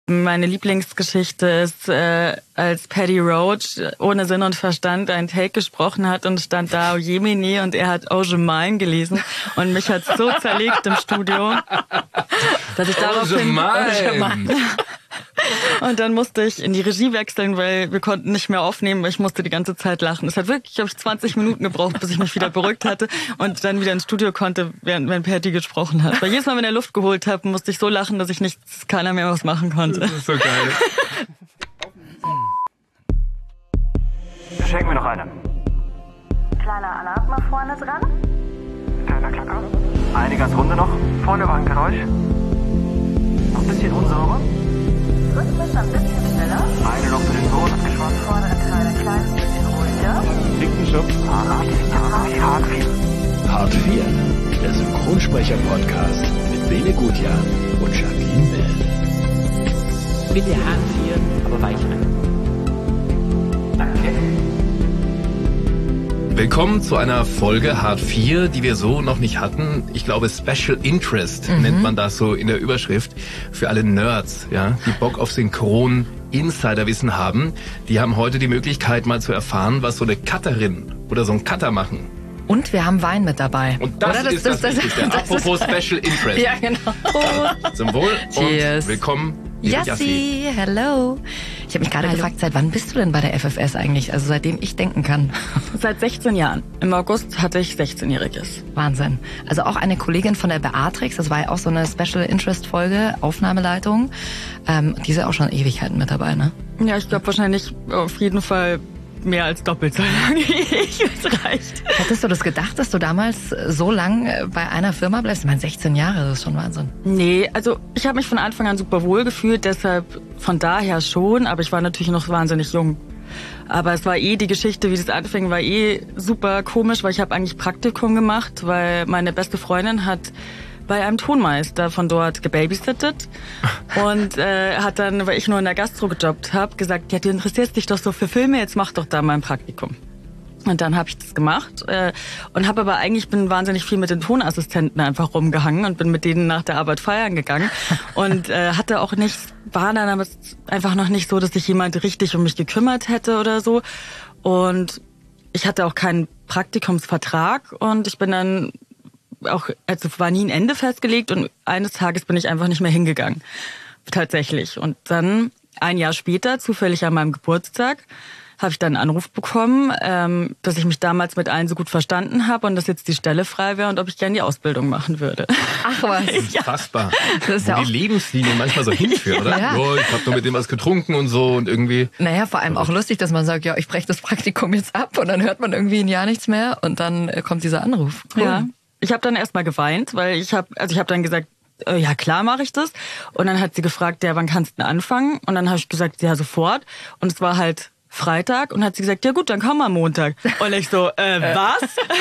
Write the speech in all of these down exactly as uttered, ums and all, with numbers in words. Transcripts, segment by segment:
Meine Lieblingsgeschichte ist, äh, als Paddy Roach ohne Sinn und Verstand einen Take gesprochen hat und stand da, oh Jemini, und er hat Ocean Mine gelesen und mich hat so zerlegt im Studio, dass ich daraufhin... Und dann musste ich in die Regie wechseln, weil wir konnten nicht mehr aufnehmen, weil ich musste die ganze Zeit lachen. Es hat wirklich, glaube ich, zwanzig Minuten gebraucht, bis ich mich wieder beruhigt hatte und dann wieder ins Studio konnte, während wenn Patty gesprochen hat. Weil jedes Mal, wenn er Luft geholt hat, musste ich so lachen, dass ich nichts, keiner mehr was machen konnte. Das ist so geil. Schenk mir noch eine. Kleiner Alarm mal vorne dran. Kleiner Klacker. Eine ganz runde noch. Vorne war ein Geräusch. Noch ein bisschen unsauber. Rhythmisch ein bisschen schneller. Eine noch für den Ton abgeschwommen. Vordere Teil ein kleines bisschen ruhiger. Dicken Schopf. Hart vier. Hart vier, der Synchronsprecher-Podcast mit Bene Gutjahr und Jacqueline Bell. Bitte Hart vier, aber weicher. Danke. Willkommen zu einer Folge Hart vier, die wir so noch nicht hatten. Ich glaube, Special Interest mhm. nennt man das so in der Überschrift. Für alle Nerds, ja, die Bock auf Synchron Insiderwissen haben. Die haben heute die Möglichkeit, mal zu erfahren, was so eine Cutterin oder so ein Cutter machen. Und wir haben Wein mit dabei. Und das, das ist das, das Wichtigste. Das Apropos ist Special Interest. Ja, genau. Zum Wohl Cheers. Und willkommen, liebe Jassi, Jassi. Hello. Ich habe mich gerade gefragt, seit wann bist du denn bei der F F S eigentlich? Also seitdem ich denken kann. Seit sechzehn Jahren. Im August hatte ich sechzehnjähriges. Wahnsinn. Also auch eine Kollegin von der Beatrix, das war ja auch so eine Special Interest Folge, Aufnahmeleitung. Ähm, die ist ja auch schon Ewigkeiten mit dabei, ne? Ja, ich glaube wahrscheinlich auf jeden Fall mehr als doppelt so lange ich. Es reicht. Hättest du das gedacht, dass du damals so lang bei einer Firma bleibst? Ich meine, sechzehn Jahre, das ist schon Wahnsinn. Nee, also ich habe mich von Anfang an super wohl gefühlt, deshalb von daher schon, aber ich war natürlich noch wahnsinnig jung. Aber es war eh, die Geschichte, wie das anfing, war eh super komisch, weil ich habe eigentlich Praktikum gemacht, weil meine beste Freundin hat bei einem Tonmeister von dort gebabysittet und äh, hat dann, weil ich nur in der Gastro gejobbt habe, gesagt, ja, du interessierst dich doch so für Filme, jetzt mach doch da mal ein Praktikum. Und dann habe ich das gemacht äh, und habe aber eigentlich, bin wahnsinnig viel mit den Tonassistenten einfach rumgehangen und bin mit denen nach der Arbeit feiern gegangen und äh, hatte auch nicht, war dann aber einfach noch nicht so, dass sich jemand richtig um mich gekümmert hätte oder so. Und ich hatte auch keinen Praktikumsvertrag und ich bin dann auch, also war nie ein Ende festgelegt und eines Tages bin ich einfach nicht mehr hingegangen. Tatsächlich. Und dann, ein Jahr später, zufällig an meinem Geburtstag, habe ich dann einen Anruf bekommen, ähm, dass ich mich damals mit allen so gut verstanden habe und dass jetzt die Stelle frei wäre und ob ich gerne die Ausbildung machen würde. Ach was. Das ist fassbar. Das ist Wo ja auch die Lebenslinie manchmal so hinführt, oder? Ja. Oh, ich habe nur mit dem was getrunken und so und irgendwie... Naja, vor allem auch lustig, dass man sagt, ja, ich breche das Praktikum jetzt ab und dann hört man irgendwie ein Jahr nichts mehr und dann kommt dieser Anruf. Cool. Ja. Ich habe dann erstmal geweint, weil ich habe, also ich habe dann gesagt, äh, ja klar mache ich das. Und dann hat sie gefragt, ja, wann kannst du denn anfangen? Und dann habe ich gesagt, ja, sofort. Und es war halt Freitag und hat sie gesagt, ja gut, dann komm am Montag. Und ich so, äh, was?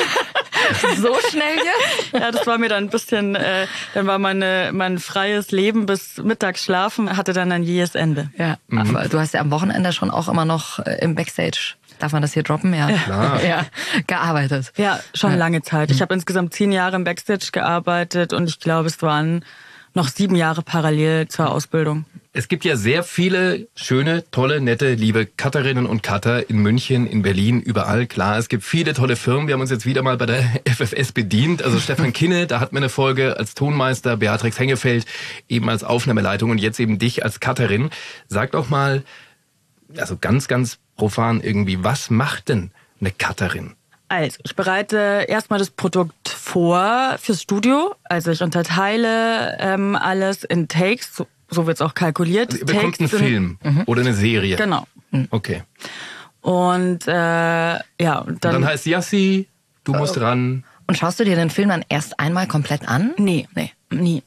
So schnell jetzt? Ja, das war mir dann ein bisschen, äh, dann war meine, mein freies Leben bis mittags schlafen, hatte dann ein jähes Ende. Ja, mhm. Aber du hast ja am Wochenende schon auch immer noch im Backstage, darf man das hier droppen? Ja, Klar. ja, gearbeitet. Ja, schon Ja. lange Zeit. Ich habe insgesamt zehn Jahre im Backstage gearbeitet und ich glaube, es waren noch sieben Jahre parallel zur Ausbildung. Es gibt ja sehr viele schöne, tolle, nette, liebe Cutterinnen und Cutter in München, in Berlin, überall. Klar, es gibt viele tolle Firmen. Wir haben uns jetzt wieder mal bei der F F S bedient. Also Stefan Kinne, da hatten wir eine Folge als Tonmeister, Beatrix Hengefeld eben als Aufnahmeleitung und jetzt eben dich als Cutterin. Sag doch mal, also ganz, ganz profan irgendwie, was macht denn eine Cutterin? Also, ich bereite erstmal das Produkt vor fürs Studio. Also ich unterteile ähm, alles in Takes, so, so wird es auch kalkuliert. Also ihr bekommt einen Takes Film sind, oder eine Serie? Genau. Okay. Und äh, ja, und Und dann, dann heißt Jassi, du musst ran. Und schaust du dir den Film dann erst einmal komplett an? Nee, Nee. nie.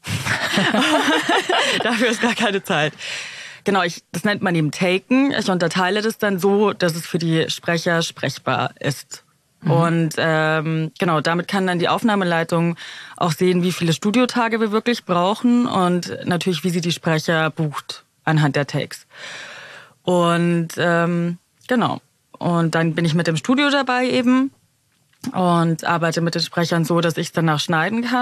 Dafür ist gar keine Zeit. Genau, ich, das nennt man eben Taken. Ich unterteile das dann so, dass es für die Sprecher sprechbar ist. Mhm. Und ähm, genau, damit kann dann die Aufnahmeleitung auch sehen, wie viele Studiotage wir wirklich brauchen und natürlich, wie sie die Sprecher bucht anhand der Takes. Und ähm, genau, und dann bin ich mit dem Studio dabei eben und arbeite mit den Sprechern so, dass ich es danach schneiden kann.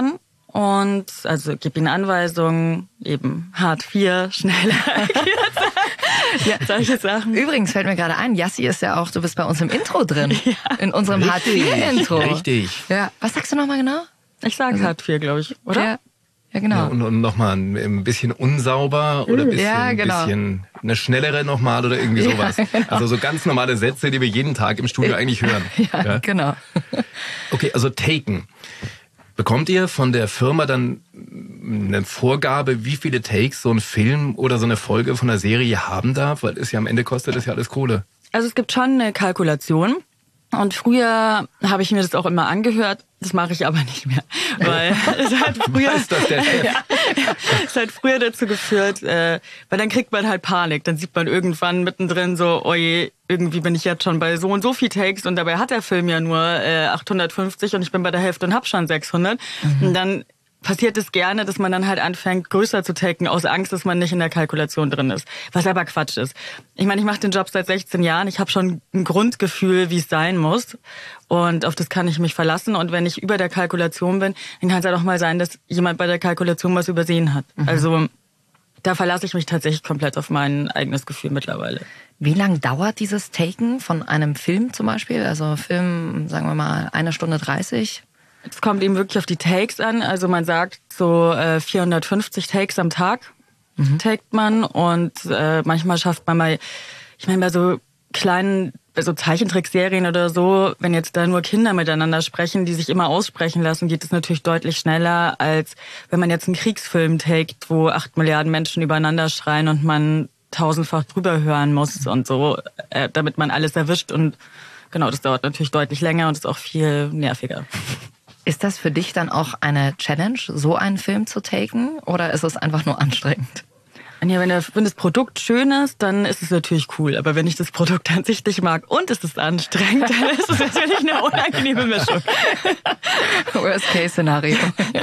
und also gib ihnen Anweisungen, eben Hart vier, schneller, kürzer, ja, solche Sachen. Übrigens fällt mir gerade ein, Yassi ist ja auch, du bist bei uns im Intro drin, Ja. in unserem Hart vier Intro. Richtig. Ja, was sagst du nochmal genau? Ich sage Hart vier, glaube ich, oder? Ja, ja genau. Ja, und, und nochmal ein, ein bisschen unsauber oder ein bisschen, Ja, genau. bisschen eine schnellere nochmal oder irgendwie Ja, sowas. genau. Also so ganz normale Sätze, die wir jeden Tag im Studio eigentlich hören. Ja, Ja. genau. Okay, also Taken. Bekommt ihr von der Firma dann eine Vorgabe, wie viele Takes so ein Film oder so eine Folge von einer Serie haben darf? Weil es ja am Ende kostet das ja alles Kohle. Also es gibt schon eine Kalkulation. Und früher habe ich mir das auch immer angehört, das mache ich aber nicht mehr, weil es hat früher, Ist das der Chef? ja, ja, es hat früher dazu geführt, äh, weil dann kriegt man halt Panik, dann sieht man irgendwann mittendrin so, oh je, irgendwie bin ich jetzt schon bei so und so viel Takes und dabei hat der Film ja nur äh, achthundertfünfzig und ich bin bei der Hälfte und hab schon sechshundert mhm. und dann passiert es gerne, dass man dann halt anfängt, größer zu taken, aus Angst, dass man nicht in der Kalkulation drin ist. Was aber Quatsch ist. Ich meine, ich mache den Job seit sechzehn Jahren. Ich habe schon ein Grundgefühl, wie es sein muss. Und auf das kann ich mich verlassen. Und wenn ich über der Kalkulation bin, dann kann es halt auch mal sein, dass jemand bei der Kalkulation was übersehen hat. Mhm. Also da verlasse ich mich tatsächlich komplett auf mein eigenes Gefühl mittlerweile. Wie lang dauert dieses Taken von einem Film zum Beispiel? Also Film, sagen wir mal, eine Stunde dreißig? Es kommt eben wirklich auf die Takes an. Also man sagt so äh, vierhundertfünfzig Takes am Tag mhm. taked man und äh, manchmal schafft man mal, ich meine bei so kleinen, bei so Zeichentrickserien oder so, wenn jetzt da nur Kinder miteinander sprechen, die sich immer aussprechen lassen, geht es natürlich deutlich schneller, als wenn man jetzt einen Kriegsfilm taked, wo acht Milliarden Menschen übereinander schreien und man tausendfach drüber hören muss und so, äh, damit man alles erwischt und genau, das dauert natürlich deutlich länger und ist auch viel nerviger. Ist das für dich dann auch eine Challenge, so einen Film zu taken? Oder ist es einfach nur anstrengend? Ja, wenn, der, wenn das Produkt schön ist, dann ist es natürlich cool. Aber wenn ich das Produkt an sich nicht mag und es ist anstrengend, dann ist es natürlich eine unangenehme Mischung. Worst-Case-Szenario.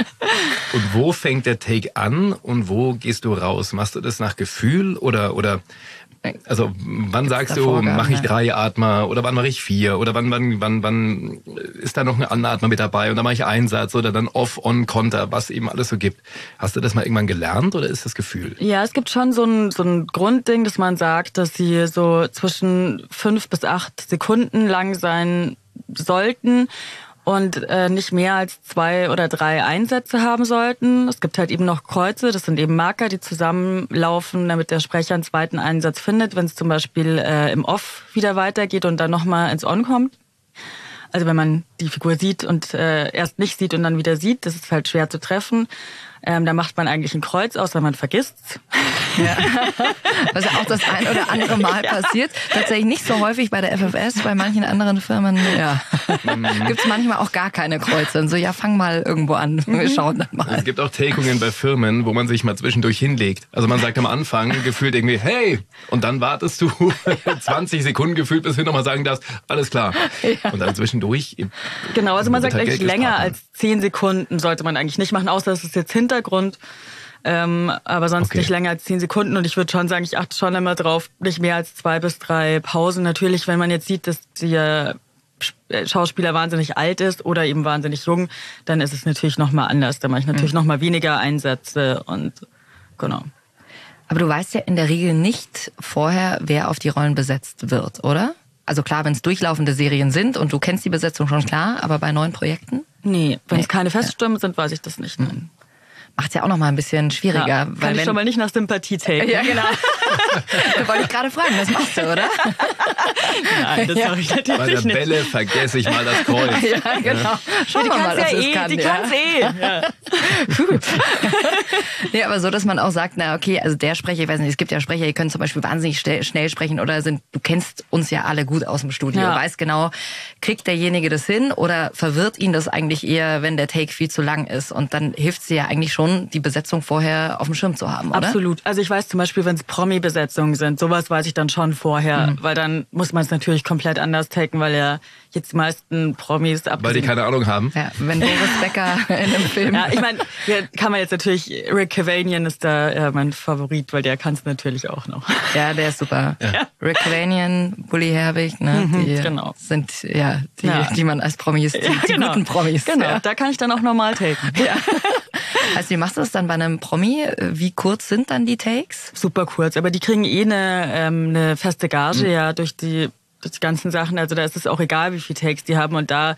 Und wo fängt der Take an und wo gehst du raus? Machst du das nach Gefühl oder oder also wann sagst du, mache ich drei Atmer oder wann mache ich vier oder wann wann wann wann ist da noch ein Anatmer mit dabei und dann mache ich einen Satz oder dann Off, On, Konter, was eben alles so gibt. Hast du das mal irgendwann gelernt oder ist das Gefühl? Ja, es gibt schon so ein so ein Grundding, dass man sagt, dass sie so zwischen fünf bis acht Sekunden lang sein sollten. Und äh, nicht mehr als zwei oder drei Einsätze haben sollten. Es gibt halt eben noch Kreuze, das sind eben Marker, die zusammenlaufen, damit der Sprecher einen zweiten Einsatz findet, wenn es zum Beispiel äh, im Off wieder weitergeht und dann nochmal ins On kommt. Also wenn man die Figur sieht und äh, erst nicht sieht und dann wieder sieht, das ist halt schwer zu treffen. Ähm, da macht man eigentlich ein Kreuz, außer man vergisst's. Ja. Was ja auch das ein oder andere Mal ja. passiert. Tatsächlich nicht so häufig bei der F F S, bei manchen anderen Firmen ja. gibt es manchmal auch gar keine Kreuze. Und so, ja, fang mal irgendwo an, wir schauen dann mal. Es gibt auch Takungen bei Firmen, wo man sich mal zwischendurch hinlegt. Also man sagt am Anfang gefühlt irgendwie, hey, und dann wartest du zwanzig Sekunden gefühlt, bis du nochmal sagen darfst, alles klar. Ja. Und dann zwischendurch. Genau, also man sagt halt eigentlich länger als zehn Sekunden sollte man eigentlich nicht machen, außer es ist jetzt Hintergrund. Ähm, aber sonst okay. nicht länger als zehn Sekunden. Und ich würde schon sagen, ich achte schon immer drauf, nicht mehr als zwei bis drei Pausen. Natürlich, wenn man jetzt sieht, dass der Schauspieler wahnsinnig alt ist oder eben wahnsinnig jung, dann ist es natürlich nochmal anders. Da mache ich natürlich mhm. nochmal weniger Einsätze und genau. Aber du weißt ja in der Regel nicht vorher, wer auf die Rollen besetzt wird, oder? Also klar, wenn es durchlaufende Serien sind und du kennst die Besetzung schon klar, aber bei neuen Projekten? Nee, wenn nee. es keine Feststimmen sind, weiß ich das nicht. Mhm. Macht's ja auch noch mal ein bisschen schwieriger. Ja, weil kann ich wenn, schon mal nicht nach Sympathie taken. Ja, genau. Da wollte ich gerade fragen, das machst du, oder? Nein, das ja. mache ich natürlich Bei der nicht. Bälle vergesse ich mal das Kreuz. Ja, genau. Schauen die wir mal, dass ja es eh, kann. Die ja. kann's eh. Ja. Nee, aber so, dass man auch sagt, na okay, also der Sprecher, ich weiß nicht, es gibt ja Sprecher, die können zum Beispiel wahnsinnig schnell sprechen oder sind, du kennst uns ja alle gut aus dem Studio, ja. weißt genau, kriegt derjenige das hin oder verwirrt ihn das eigentlich eher, wenn der Take viel zu lang ist? Und dann hilft es dir ja eigentlich schon, die Besetzung vorher auf dem Schirm zu haben, oder? Absolut. Also ich weiß zum Beispiel, wenn es Promi-Besetzungen sind, sowas weiß ich dann schon vorher, mhm. weil dann muss man es natürlich komplett anders taken, weil ja jetzt die meisten Promis ab. Weil die keine Ahnung haben. Ja, wenn Boris Becker in einem Film. Ja, ich meine, kann man jetzt natürlich, Rick Cavanian ist da ja, mein Favorit, weil der kann es natürlich auch noch. Ja, der ist super. Ja. Rick Cavanian, Bully Herbig, ne, mhm, die genau. sind ja die, ja. die man als Promis, die, ja, genau. die guten Promis. Genau, ja. da kann ich dann auch normal taken. Ja. Also wie machst du das dann bei einem Promi? Wie kurz sind dann die Takes? Super kurz, aber die kriegen eh eine, ähm, eine feste Gage mhm. ja durch die, durch die ganzen Sachen. Also da ist es auch egal, wie viele Takes die haben und da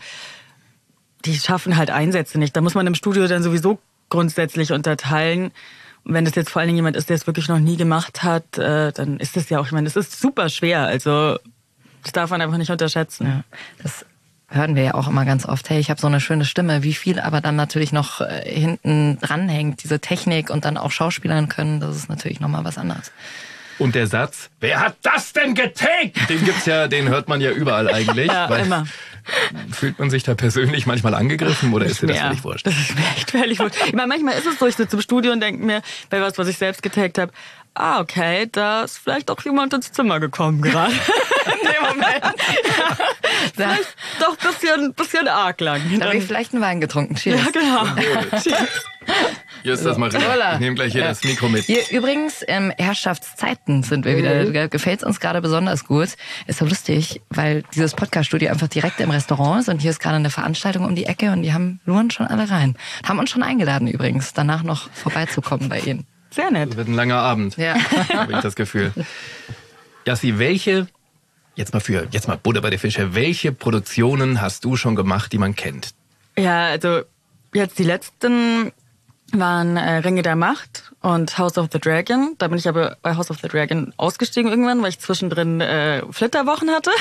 die schaffen halt Einsätze nicht. Da muss man im Studio dann sowieso grundsätzlich unterteilen. Und wenn das jetzt vor allen Dingen jemand ist, der es wirklich noch nie gemacht hat, äh, dann ist das ja auch, ich meine, das ist super schwer. Also das darf man einfach nicht unterschätzen. Ja, das hören wir ja auch immer ganz oft. Hey, ich habe so eine schöne Stimme. Wie viel aber dann natürlich noch äh, hinten dranhängt, diese Technik und dann auch Schauspielern können, das ist natürlich nochmal was anderes. Und der Satz, wer hat das denn getaggt? Den gibt's ja, den hört man ja überall eigentlich. Ja, weil immer. Fühlt man sich da persönlich manchmal angegriffen oder ist dir das ja, völlig wurscht? Das ist mir echt völlig wurscht. Ich meine, manchmal ist es so, ich sitze im Studio und denke mir, bei was, was ich selbst getaggt habe, ah, okay, da ist vielleicht auch jemand ins Zimmer gekommen gerade. In dem Moment. Ja, vielleicht doch ein bisschen, bisschen arg lang. Da habe ich vielleicht einen Wein getrunken. Cheers. Ja, genau. Cheers. Hier ist das mal richtig. Ich nehme gleich hier ja. das Mikro mit. Hier, übrigens, ähm, Herrschaftszeiten sind wir wieder. Mhm. Gefällt uns gerade besonders gut. Ist so lustig, weil dieses Podcast-Studio einfach direkt im Restaurant ist und hier ist gerade eine Veranstaltung um die Ecke und die haben luren schon alle rein. Haben uns schon eingeladen übrigens, danach noch vorbeizukommen bei Ihnen. Sehr nett. Das wird ein langer Abend, ja. habe ich das Gefühl. Jassi, welche, jetzt mal für, jetzt mal Butter bei der Fische, welche Produktionen hast du schon gemacht, die man kennt? Ja, also jetzt die letzten waren äh, Ringe der Macht und House of the Dragon. Da bin ich aber bei House of the Dragon ausgestiegen irgendwann, weil ich zwischendrin äh, Flitterwochen hatte.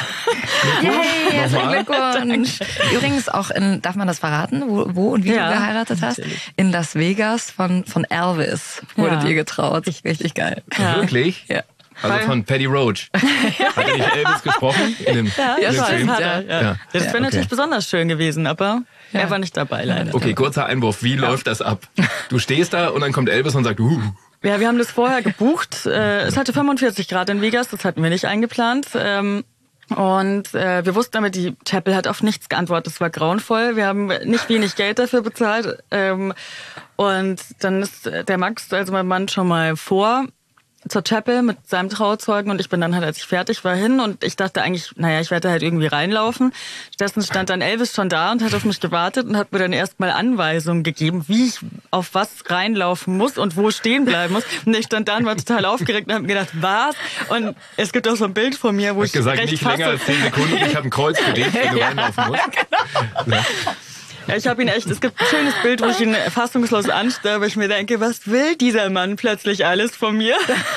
Yay, herzlichen Glückwunsch. Übrigens auch in, darf man das verraten, wo, wo und wie ja, du geheiratet hast? Natürlich. In Las Vegas von, von Elvis wurdet ja. ihr getraut. Richtig geil. Ja. Wirklich? Ja. Also von Paddy Roach. Hat er nicht Elvis gesprochen? In dem, ja, in dem ja, Film? Hat er, ja. Ja. Das wäre ja, okay. natürlich besonders schön gewesen, aber ja. er war nicht dabei leider. Okay, kurzer Einwurf. Wie ja. läuft das ab? Du stehst da und dann kommt Elvis und sagt, uh. Ja, wir haben das vorher gebucht. Es hatte fünfundvierzig Grad in Vegas, das hatten wir nicht eingeplant. Und wir wussten aber, die Chapel hat auf nichts geantwortet. Es war grauenvoll. Wir haben nicht wenig Geld dafür bezahlt. Und dann ist der Max, also mein Mann, schon mal vor zur Chapel mit seinem Trauzeugen und ich bin dann halt, als ich fertig war, hin und ich dachte eigentlich, naja, ich werde halt irgendwie reinlaufen. Stattdessen stand dann Elvis schon da und hat auf mich gewartet und hat mir dann erstmal Anweisungen gegeben, wie ich auf was reinlaufen muss und wo stehen bleiben muss. Und ich stand da und war total aufgeregt und habe mir gedacht, was? Und es gibt auch so ein Bild von mir, wo ich gesagt, recht nicht fasse. länger als zehn Sekunden, ich habe ein Kreuz für dich, wenn du reinlaufen musst. Ja, genau. Ja. Ja, ich habe ihn echt, es gibt ein schönes Bild, wo ich ihn fassungslos anstarre, weil ich mir denke, was will dieser Mann plötzlich alles von mir?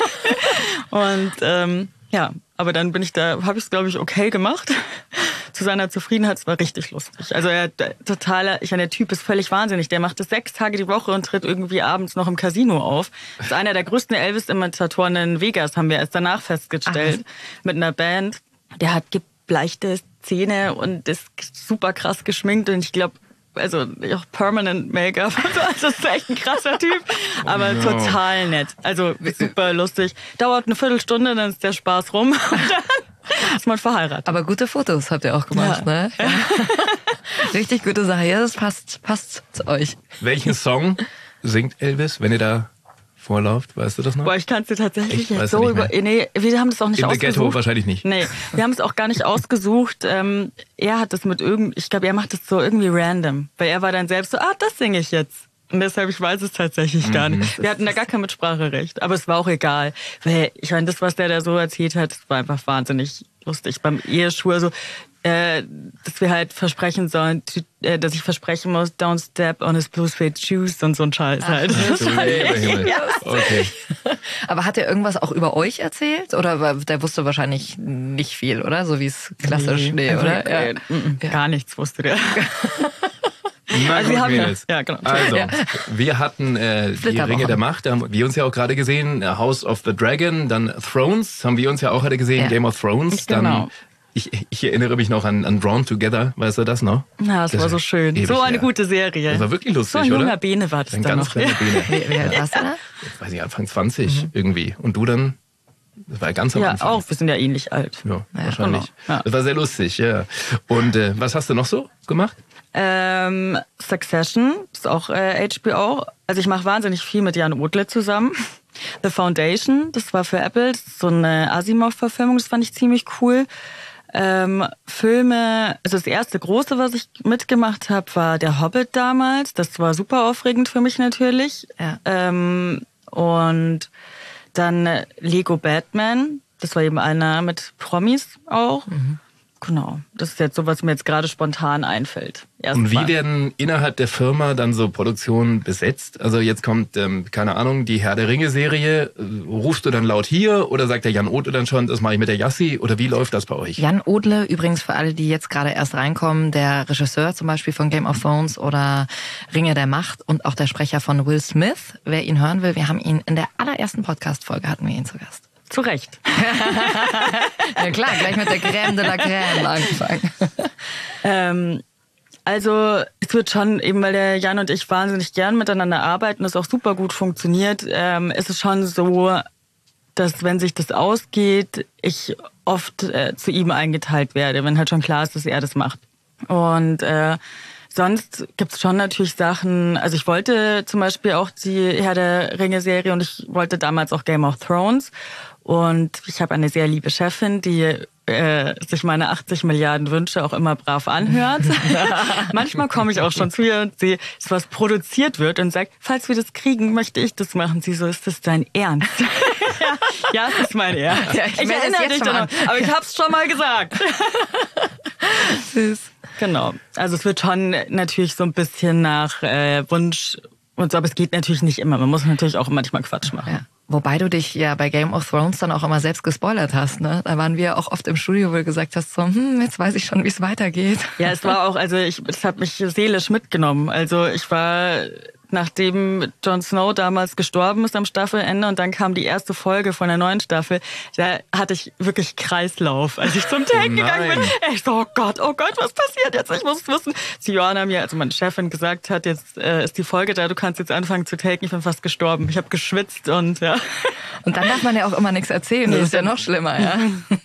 Und ähm, ja, aber dann bin ich da, habe ich es glaube ich okay gemacht. Zu seiner Zufriedenheit, es war richtig lustig. Also er totaler, ich meine, der Typ ist völlig wahnsinnig. Der macht das sechs Tage die Woche und tritt irgendwie abends noch im Casino auf. Das ist einer der größten Elvis-Imitatoren in Vegas, haben wir erst danach festgestellt. Ach. Mit einer Band. Der hat gebleichte Zähne und ist super krass geschminkt und ich glaube, also auch Permanent Make-up. Das ist echt ein krasser Typ, aber no. total nett. Also super lustig. Dauert eine Viertelstunde, dann ist der Spaß rum und dann ist man verheiratet. Aber gute Fotos habt ihr auch gemacht, ja. ne? Ja. Richtig gute Sache. Ja, das passt, passt zu euch. Welchen Song singt Elvis, wenn ihr da vorlauft? Weißt du das noch? Boah, ich kann es dir tatsächlich jetzt so über... Nee, wir haben das auch nicht In ausgesucht. In der Ghetto wahrscheinlich nicht. Nee, wir haben es auch gar nicht ausgesucht. Ähm, er hat das mit irgend... Ich glaube, er macht das so irgendwie random. Weil er war dann selbst so, ah, das singe ich jetzt. Und deshalb, ich weiß es tatsächlich mhm. gar nicht. Wir hatten da gar kein Mitspracherecht. Aber es war auch egal. Weil, ich meine, das, was der da so erzählt hat, das war einfach wahnsinnig lustig. Beim Eheschwur so... Äh, dass wir halt versprechen sollen, äh, dass ich versprechen muss, don't step on his blue suede shoes und so ein Scheiß halt. Ach, das das ja, okay. Aber hat er irgendwas auch über euch erzählt? Oder der wusste wahrscheinlich nicht viel, oder? So wie es klassisch, nee, nee oder? Ja. Äh, ja. Gar nichts wusste der. Na, also gut, wir haben ja, ja, genau. Also, ja. wir hatten äh, die Ringe der Macht, da haben wir uns ja auch gerade gesehen, House of the Dragon, dann Thrones, haben wir uns ja auch heute gesehen, ja. Game of Thrones, dann genau. Ich, ich erinnere mich noch an, an Drawn Together, weißt du das noch? Ja, das, das war so schön. So eine her. gute Serie. Das war wirklich lustig, oder? So ein junger Bene war das ein dann ganz noch. kleiner Bene. Wie, wie alt warst du da? Ich weiß nicht, Anfang zwanzig mhm. irgendwie. Und du dann? Das war ja ganz am ja, Anfang. Ja, auch. Wir sind ja ähnlich alt. Ja, ja wahrscheinlich. Genau. Ja. Das war sehr lustig, ja. Und äh, was hast du noch so gemacht? Ähm, Succession ist auch äh, H B O. Also ich mache wahnsinnig viel mit Jan Odle zusammen. The Foundation, das war für Apple. Das ist so eine Asimov-Verfilmung, das fand ich ziemlich cool. Ähm, Filme, also das erste große, was ich mitgemacht habe, war Der Hobbit damals. Das war super aufregend für mich natürlich. Ja. Ähm, und dann Lego Batman. Das war eben einer mit Promis auch. Mhm. Genau, das ist jetzt so, was mir jetzt gerade spontan einfällt. Erst Und wie mal. werden innerhalb der Firma dann so Produktionen besetzt? Also jetzt kommt, ähm, keine Ahnung, die Herr der Ringe-Serie. Rufst du dann laut hier oder sagt der Jan Odle dann schon, das mache ich mit der Jassi? Oder wie läuft das bei euch? Jan Odle, übrigens für alle, die jetzt gerade erst reinkommen, der Regisseur zum Beispiel von Game of Thrones oder Ringe der Macht und auch der Sprecher von Will Smith. Wer ihn hören will, wir haben ihn in der allerersten Podcast-Folge, hatten wir ihn zu Gast. Zu Recht. Ja klar, gleich mit der Crème de la Crème angefangen. ähm, also es wird schon, eben weil der Jan und ich wahnsinnig gern miteinander arbeiten, das auch super gut funktioniert, ähm, ist es schon so, dass wenn sich das ausgeht, ich oft äh, zu ihm eingeteilt werde, wenn halt schon klar ist, dass er das macht. Und äh, sonst gibt's schon natürlich Sachen, also ich wollte zum Beispiel auch die Herr der Ringe-Serie und ich wollte damals auch Game of Thrones. Und ich habe eine sehr liebe Chefin, die äh, sich meine achtzig Milliarden Wünsche auch immer brav anhört. Manchmal komme ich auch schon zu ihr und sehe, dass was produziert wird und sagt, falls wir das kriegen, möchte ich das machen. Sie so, ist das dein Ernst? Ja, es ist mein Ernst. Ja, ich ich melde es erinnere jetzt dich schon daran, aber ich hab's schon mal gesagt. Süß. Genau. Also es wird schon natürlich so ein bisschen nach äh, Wunsch und so, aber es geht natürlich nicht immer. Man muss natürlich auch manchmal Quatsch machen. Ja. Wobei du dich ja bei Game of Thrones dann auch immer selbst gespoilert hast, ne? Da waren wir auch oft im Studio, wo du gesagt hast, so, hm, jetzt weiß ich schon, wie es weitergeht. Ja, es war auch, also ich, es hat mich seelisch mitgenommen. Also ich war, nachdem Jon Snow damals gestorben ist am Staffelende und dann kam die erste Folge von der neuen Staffel, da hatte ich wirklich Kreislauf, als ich zum Take gegangen bin. Ich so, oh Gott, oh Gott, was passiert jetzt? Ich muss es wissen. Die Joanna mir, also meine Chefin, gesagt hat, jetzt äh, ist die Folge da, du kannst jetzt anfangen zu taken. Ich bin fast gestorben. Ich habe geschwitzt und ja. Und dann darf man ja auch immer nichts erzählen, das ist ja noch schlimmer, ja.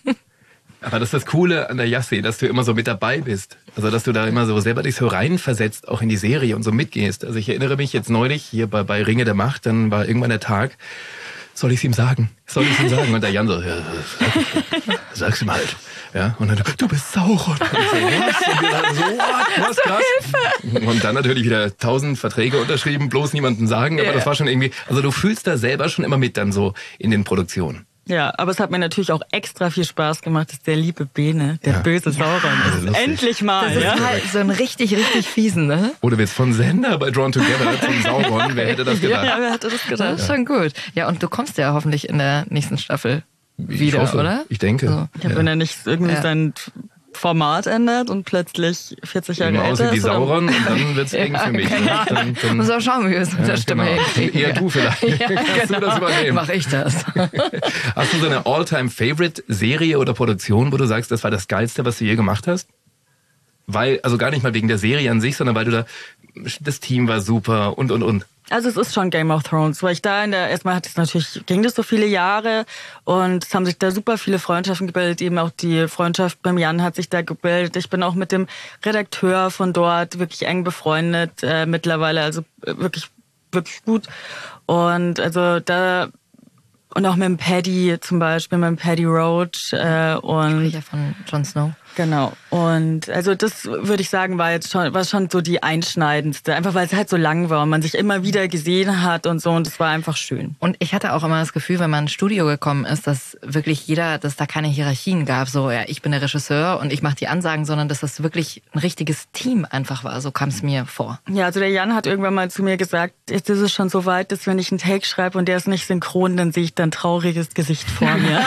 Aber das ist das Coole an der Jassi, dass du immer so mit dabei bist. Also, dass du da immer so selber dich so reinversetzt, auch in die Serie und so mitgehst. Also, ich erinnere mich jetzt neulich hier bei, bei Ringe der Macht, dann war irgendwann der Tag, soll ich es ihm sagen? Soll ich es ihm sagen? Und der Jan so, ja, sag, sag's ihm halt. Ja, und dann, du bist Sauron. Und so, was? Und wir dann so, what? Was, krass? Und dann natürlich wieder tausend Verträge unterschrieben, bloß niemandem sagen. Aber Ja, das ja. war schon irgendwie, also du fühlst da selber schon immer mit dann so in den Produktionen. Ja, aber es hat mir natürlich auch extra viel Spaß gemacht, dass der liebe Bene, der Ja. böse Sauron ist. lustig. Endlich mal, Das ist ja. halt so ein richtig, richtig fiesen, ne? Oder wird's von Sender bei Drawn Together zum Sauron? Wer hätte das gedacht? Ja, wer hätte das Das gedacht? ist schon gut. Ja, und du kommst ja hoffentlich in der nächsten Staffel Ich wieder, hoffe, oder? Ich denke. So. Ja, wenn er nicht irgendwie Ja. sein Format ändert und plötzlich vierzig Jahre Eben älter aussieht wie ist. oder- Sauron und dann wird's eng für mich. Ne? Dann, dann, Muss auch schauen, wie wir es mit der Stimme genau. hinkriegen. Eher du vielleicht. Kannst du das übernehmen? Mach ich das. Hast du so eine All-Time-Favorite-Serie oder Produktion, wo du sagst, das war das Geilste, was du je gemacht hast? Weil, also gar nicht mal wegen der Serie an sich, sondern weil du da, das Team war super und, und, und. Also es ist schon Game of Thrones, weil ich da in der, erstmal hat es natürlich, ging das so viele Jahre und es haben sich da super viele Freundschaften gebildet, eben auch die Freundschaft beim Jan hat sich da gebildet. Ich bin auch mit dem Redakteur von dort wirklich eng befreundet äh, mittlerweile, also äh, wirklich, wirklich gut. Und also da, und auch mit dem Paddy zum Beispiel, mit dem Paddy Roach äh, und Sprecher von Jon Snow. genau. Und also das würde ich sagen, war jetzt schon, war schon so die einschneidendste. Einfach weil es halt so lang war und man sich immer wieder gesehen hat und so und es war einfach schön. Und ich hatte auch immer das Gefühl, wenn man ins Studio gekommen ist, dass wirklich jeder, dass da keine Hierarchien gab, so ja, ich bin der Regisseur und ich mache die Ansagen, sondern dass das wirklich ein richtiges Team einfach war. So kam es mir vor. Ja, also der Jan hat irgendwann mal zu mir gesagt, jetzt ist es schon so weit, dass wenn ich einen Take schreibe und der ist nicht synchron, dann sehe ich dann trauriges Gesicht vor mir.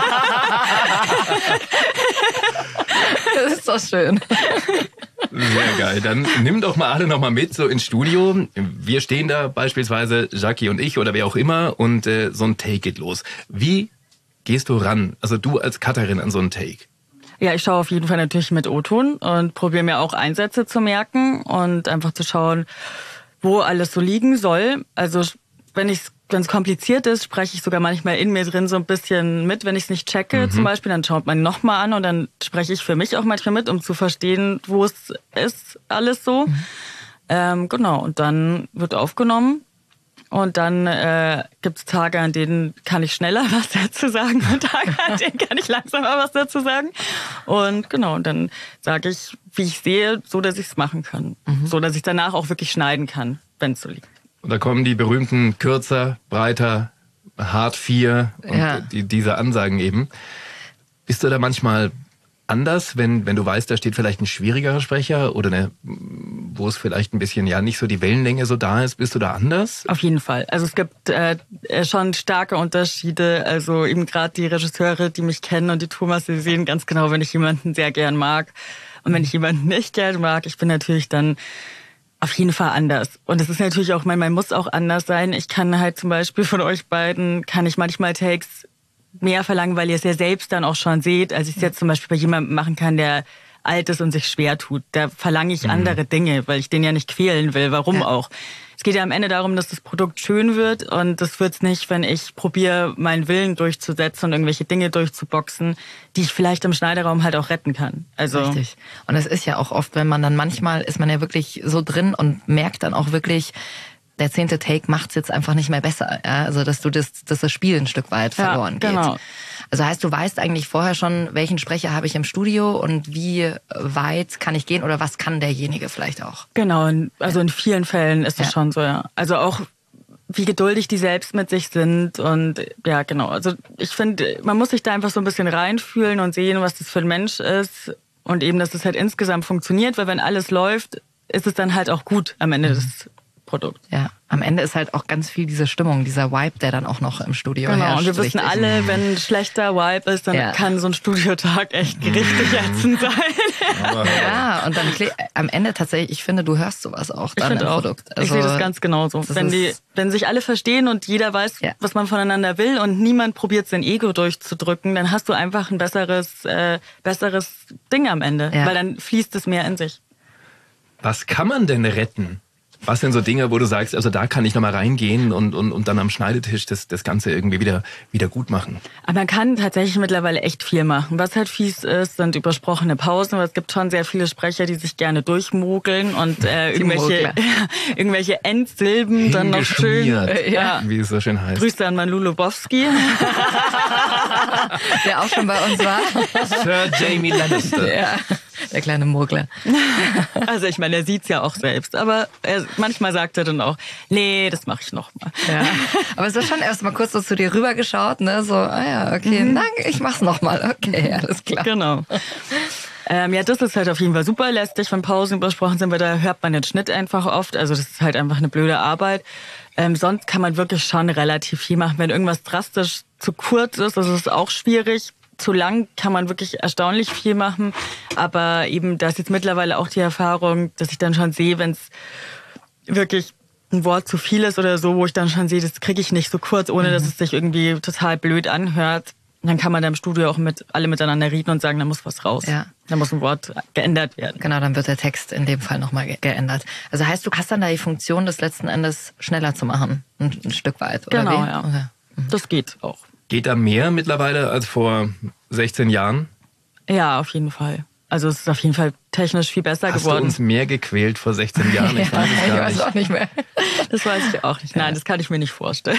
Das ist doch schön. Sehr geil. Dann nimm doch mal alle noch mal mit, so ins Studio. Wir stehen da beispielsweise, Jackie und ich oder wer auch immer, und äh, so ein Take geht los. Wie gehst du ran, also du als Cutterin an so einen Take? Ja, ich schaue auf jeden Fall natürlich mit O-Ton und probiere mir auch Einsätze zu merken und einfach zu schauen, wo alles so liegen soll. Also wenn ich wenn es kompliziert ist, spreche ich sogar manchmal in mir drin so ein bisschen mit, wenn ich es nicht checke. Mhm. Zum Beispiel, dann schaut man nochmal an und dann spreche ich für mich auch manchmal mit, um zu verstehen, wo es ist, alles so. Mhm. Ähm, genau, und dann wird aufgenommen Und dann äh, gibt es Tage, an denen kann ich schneller was dazu sagen und Tage, an denen kann ich langsamer was dazu sagen. Und genau, und dann sage ich, wie ich sehe, so dass ich es machen kann. Mhm. So dass ich danach auch wirklich schneiden kann, wenn es so liegt. Und da kommen die berühmten kürzer, breiter, hart vier und ja. die, diese Ansagen eben. Bist du da manchmal anders, wenn wenn du weißt, da steht vielleicht ein schwierigerer Sprecher oder eine, wo es vielleicht ein bisschen ja nicht so die Wellenlänge so da ist, bist du da anders? Auf jeden Fall. Also es gibt äh, schon starke Unterschiede. Also eben gerade die Regisseure, die mich kennen und die Thomas, die sehen ganz genau, wenn ich jemanden sehr gern mag und wenn ich jemanden nicht gern mag. Ich bin natürlich dann auf jeden Fall anders. Und es ist natürlich auch, man, man muss auch anders sein. Ich kann halt zum Beispiel von euch beiden, kann ich manchmal Takes mehr verlangen, weil ihr es ja selbst dann auch schon seht, als ich es jetzt zum Beispiel bei jemandem machen kann, der alt ist und sich schwer tut. Da verlange ich mhm. andere Dinge, weil ich den ja nicht quälen will. Warum ja. auch? Es geht ja am Ende darum, dass das Produkt schön wird und das wird's nicht, wenn ich probiere, meinen Willen durchzusetzen und irgendwelche Dinge durchzuboxen, die ich vielleicht im Schneiderraum halt auch retten kann. Also richtig. Und es ist ja auch oft, wenn man dann manchmal ist man ja wirklich so drin und merkt dann auch wirklich, der zehnte Take macht's jetzt einfach nicht mehr besser. Ja? Also dass du das, dass das Spiel ein Stück weit verloren ja, genau. geht. Also heißt, du weißt eigentlich vorher schon, welchen Sprecher habe ich im Studio und wie weit kann ich gehen oder was kann derjenige vielleicht auch? Genau, also in vielen Fällen ist es ja. schon so, ja. Also auch wie geduldig die selbst mit sich sind und ja, genau. Also ich finde, man muss sich da einfach so ein bisschen reinfühlen und sehen, was das für ein Mensch ist und eben, dass es halt insgesamt funktioniert, weil wenn alles läuft, ist es dann halt auch gut am Ende mhm. des Produkt. Ja, am Ende ist halt auch ganz viel diese Stimmung, dieser Vibe, der dann auch noch im Studio genau, herrscht. Und wir wissen richtig. alle, wenn ein schlechter Vibe ist, dann ja. kann so ein Studiotag echt richtig ätzend sein. Aber, ja, und dann am Ende tatsächlich, ich finde, du hörst sowas auch dann ich im auch. Produkt. Also, ich sehe das ganz genauso. Wenn die, wenn sich alle verstehen und jeder weiß, ja. was man voneinander will und niemand probiert, sein Ego durchzudrücken, dann hast du einfach ein besseres, äh, besseres Ding am Ende. Ja. Weil dann fließt es mehr in sich. Was kann man denn retten? Was sind so Dinge, wo du sagst, also da kann ich nochmal reingehen und, und, und dann am Schneidetisch das, das Ganze irgendwie wieder, wieder gut machen? Aber man kann tatsächlich mittlerweile echt viel machen. Was halt fies ist, sind übersprochene Pausen, weil es gibt schon sehr viele Sprecher, die sich gerne durchmogeln und äh, irgendwelche, irgendwelche Endsilben dann noch schön... Äh, ja. Wie es so schön heißt. Grüße an Manu Lubowski. Der auch schon bei uns war. Sir Jamie Lannister. Ja. Der kleine Mogler. Also ich meine, er sieht's ja auch selbst. Aber er, manchmal sagt er dann auch, nee, das mache ich noch mal. Ja. Aber es ist schon erst mal kurz so zu dir rübergeschaut, ne? So, ah ja, okay, mhm. danke, ich mach's noch mal. Okay, alles klar. Genau. Ähm, ja, das ist halt auf jeden Fall super lästig, wenn Pausen übersprochen sind, weil da hört man den Schnitt einfach oft. Also das ist halt einfach eine blöde Arbeit. Ähm, sonst kann man wirklich schon relativ viel machen. Wenn irgendwas drastisch zu kurz ist, das ist auch schwierig. Zu lang kann man wirklich erstaunlich viel machen, aber eben da ist jetzt mittlerweile auch die Erfahrung, dass ich dann schon sehe, wenn es wirklich ein Wort zu viel ist oder so, wo ich dann schon sehe, das kriege ich nicht so kurz, ohne dass es sich irgendwie total blöd anhört. Dann kann man da im Studio auch mit alle miteinander reden und sagen, da muss was raus. Ja. Da muss ein Wort geändert werden. Genau, dann wird der Text in dem Fall nochmal ge- geändert. Also heißt, du hast dann da die Funktion, das letzten Endes schneller zu machen, ein, ein Stück weit, oder genau, wie? ja. Okay. Mhm. Das geht auch. Geht da mehr mittlerweile als vor sechzehn Jahren? Ja, auf jeden Fall. Also es ist auf jeden Fall technisch viel besser Hast geworden. Hast du uns mehr gequält vor sechzehn Jahren? Ich weiß es ja, gar ich weiß nicht. auch nicht mehr. Das weiß ich auch nicht. Nein, das kann ich mir nicht vorstellen.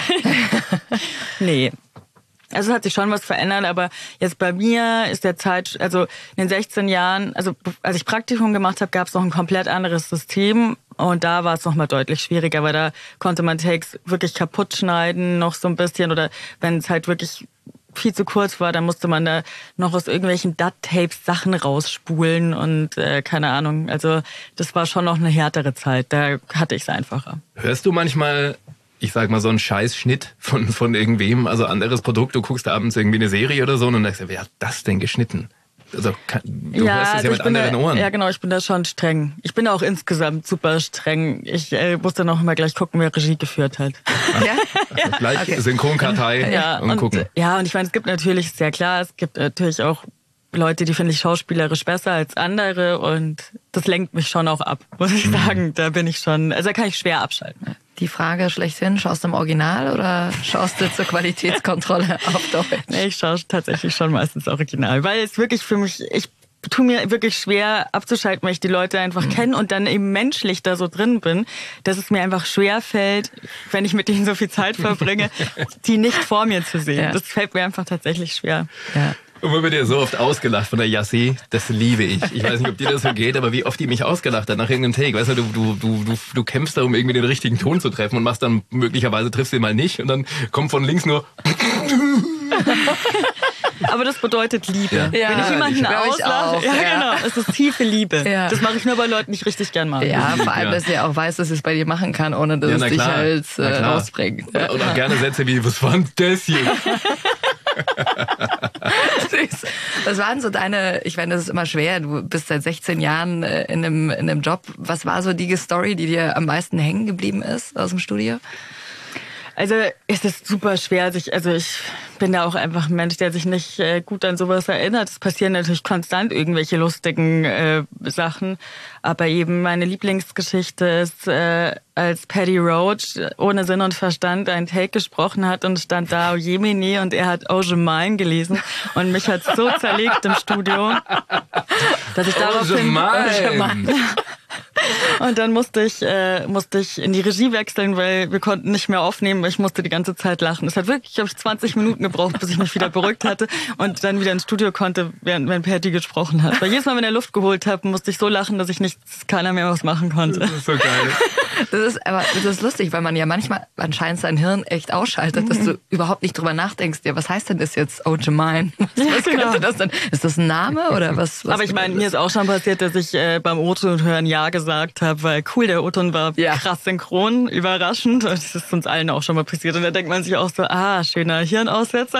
Nee. Also es hat sich schon was verändert, aber jetzt bei mir ist der Zeit, also in den sechzehn Jahren, also als ich Praktikum gemacht habe, gab es noch ein komplett anderes System und da war es nochmal deutlich schwieriger, weil da konnte man Takes wirklich kaputt schneiden, noch so ein bisschen, oder wenn es halt wirklich viel zu kurz war, dann musste man da noch aus irgendwelchen D A T-Tapes Sachen rausspulen und äh, keine Ahnung, also das war schon noch eine härtere Zeit, da hatte ich es einfacher. Hörst du manchmal, ich sag mal, so einen Scheißschnitt von, von irgendwem, also anderes Produkt, du guckst abends irgendwie eine Serie oder so und dann denkst du, wer hat das denn geschnitten? Also du ja, hörst es also ja mit anderen da, Ohren. Ja genau, ich bin da schon streng. Ich bin auch insgesamt super streng. Ich äh, muss dann auch mal gleich gucken, wer Regie geführt hat. Ja? Also gleich Okay. Synchronkartei ja, und, und gucken. Ja, und ich meine, es gibt natürlich, ist ja klar, es gibt natürlich auch Leute, die finde ich schauspielerisch besser als andere und das lenkt mich schon auch ab, muss ich sagen. Da bin ich schon, also da kann ich schwer abschalten. Die Frage schlechthin, schaust du im Original oder schaust du zur Qualitätskontrolle auf Deutsch? Nee, ich schaue tatsächlich schon meistens Original, weil es wirklich für mich, ich tue mir wirklich schwer abzuschalten, weil ich die Leute einfach mhm. kenne und dann eben menschlich da so drin bin, dass es mir einfach schwer fällt, wenn ich mit denen so viel Zeit verbringe, die nicht vor mir zu sehen. Ja. Das fällt mir einfach tatsächlich schwer. Ja. Und man wird ja so oft ausgelacht von der Yassi, das liebe ich. Ich weiß nicht, ob dir das so geht, aber wie oft die mich ausgelacht hat nach irgendeinem Take. Weißt du, du, du, du, du, du kämpfst da, um irgendwie den richtigen Ton zu treffen und machst dann möglicherweise, triffst du ihn mal nicht und dann kommt von links nur... Aber das bedeutet Liebe. Ja. Wenn ich jemanden ich auslache, ja, ja. genau, es ist tiefe Liebe. Ja. Das mache ich nur bei Leuten, die ich richtig gern mag. Ja, vor allem, ja. dass er auch weiß, dass er es bei dir machen kann, ohne dass ja, es dich halt äh, rausbringt. Und, und auch gerne Sätze wie, was war denn das hier? Was waren so deine, ich meine, das ist immer schwer, du bist seit sechzehn Jahren in einem, in einem Job. Was war so die Story, die dir am meisten hängen geblieben ist aus dem Studio? Also es ist super schwer, sich, also ich bin da auch einfach ein Mensch, der sich nicht äh, gut an sowas erinnert. Es passieren natürlich konstant irgendwelche lustigen äh, Sachen, aber eben meine Lieblingsgeschichte ist, äh, als Paddy Roach ohne Sinn und Verstand einen Take gesprochen hat und stand da, oh Jemini, und er hat Oh Jemine gelesen und mich hat so zerlegt im Studio, dass ich daraufhin... Oh Und dann musste ich, äh, musste ich in die Regie wechseln, weil wir konnten nicht mehr aufnehmen. Ich musste die ganze Zeit lachen. Es hat wirklich, glaube ich, zwanzig Minuten gebraucht, bis ich mich wieder beruhigt hatte und dann wieder ins Studio konnte, während wenn Patty gesprochen hat. Weil jedes Mal, wenn er Luft geholt hat, musste ich so lachen, dass ich nichts, keiner mehr was machen konnte. Das ist so geil. Das ist, aber das ist lustig, weil man ja manchmal anscheinend sein Hirn echt ausschaltet, dass du überhaupt nicht drüber nachdenkst. Ja, was heißt denn das jetzt, Oh Jemine? Was, was Ja, genau. könnte das denn? Ist das ein Name oder was? was Aber ich meine, mir ist auch schon passiert, dass ich äh, beim O-Ton-Hören Ja gesagt habe, weil cool, der O-Ton war ja. krass synchron, überraschend. Und das ist uns allen auch schon mal passiert. Und da denkt man sich auch so, ah, schöner Hirnaussetzer.